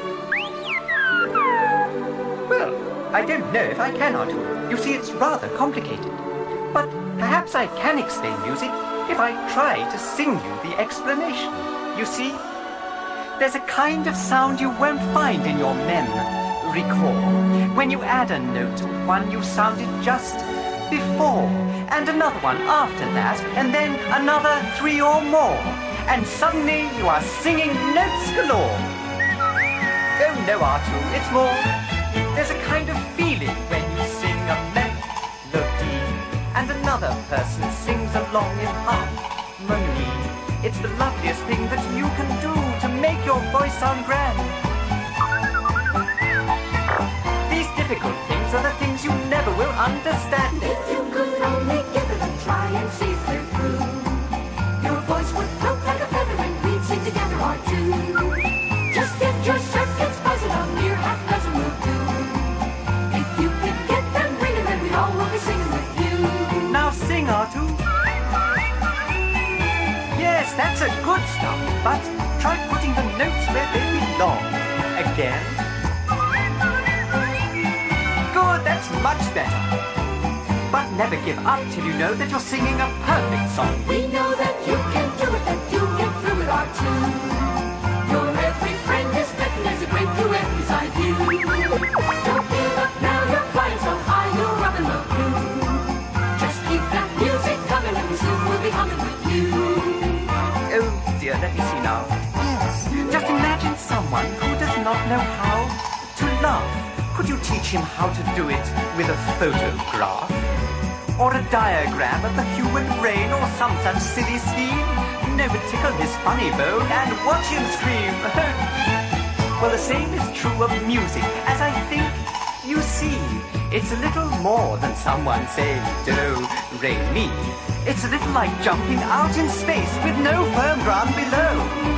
Well, I don't know if I can, Artu. You see, it's rather complicated. But perhaps I can explain music if I try to sing you the explanation. You see, there's a kind of sound you won't find in your mem. Recall, when you add a note to one you sounded just before, and another one after that, and then another 3 or more, and suddenly you are singing notes galore. Oh no, Artu, it's more, there's a kind of feeling when you sing a melody, and another person sings along in harmony. It's the loveliest thing that you can do to make your voice sound grand. These difficult things are the things you never will understand. If you could only give it a try and see it through, your voice would float like a feather and we'd sing together our tune. Just get your circuits buzzing, a mere half dozen will do. If you could get them ringing, then we all will be singing with you. Now sing, Artu. Yes, that's a good start, but try putting the notes where they belong. Again. Good, that's much better. But never give up till you know that you're singing a perfect song. We know that you can do it, that you'll get through it, our too. Your every friend is betting there's a great duet beside you. Don't give up now, you're flying so high, you're up in the blue. Just keep that music coming and soon we'll be humming with you. Oh dear, let me see now. Yes, just imagine someone who does not know how to laugh. Could you teach him how to do it with a photograph? Or a diagram of the human brain or some such silly scheme? No, but tickle his funny bone and watch him scream. Well, the same is true of music, as I think you see. It's a little more than someone saying do, re, mi. It's a little like jumping out in space with no firm ground below.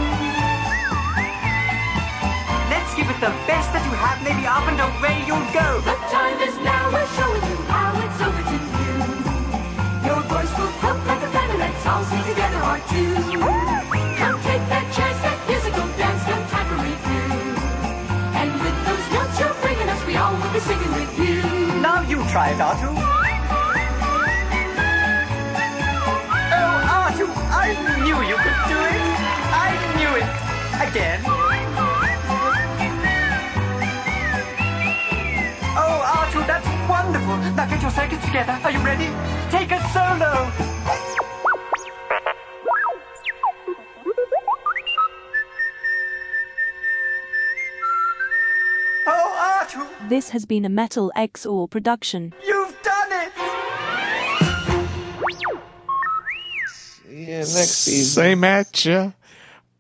Let's give it the best that you have, maybe up and away you'll go. The time is now, we're showing you how it's over to you. Your voice will float like a feather, let's all sing together our two. Come take that chance, that musical dance, no time for review. And with those notes you're bringing us, we all will be singing with you. Now you try it, Artu. Oh, Artu, I knew you could do it. I knew it. Again. Oh, Artu, that's wonderful. Now get your circuits together. Are you ready? Take a solo. Oh, Artu, This has been a Metal XOR production. you've done it. Yeah, next season. Same at ya.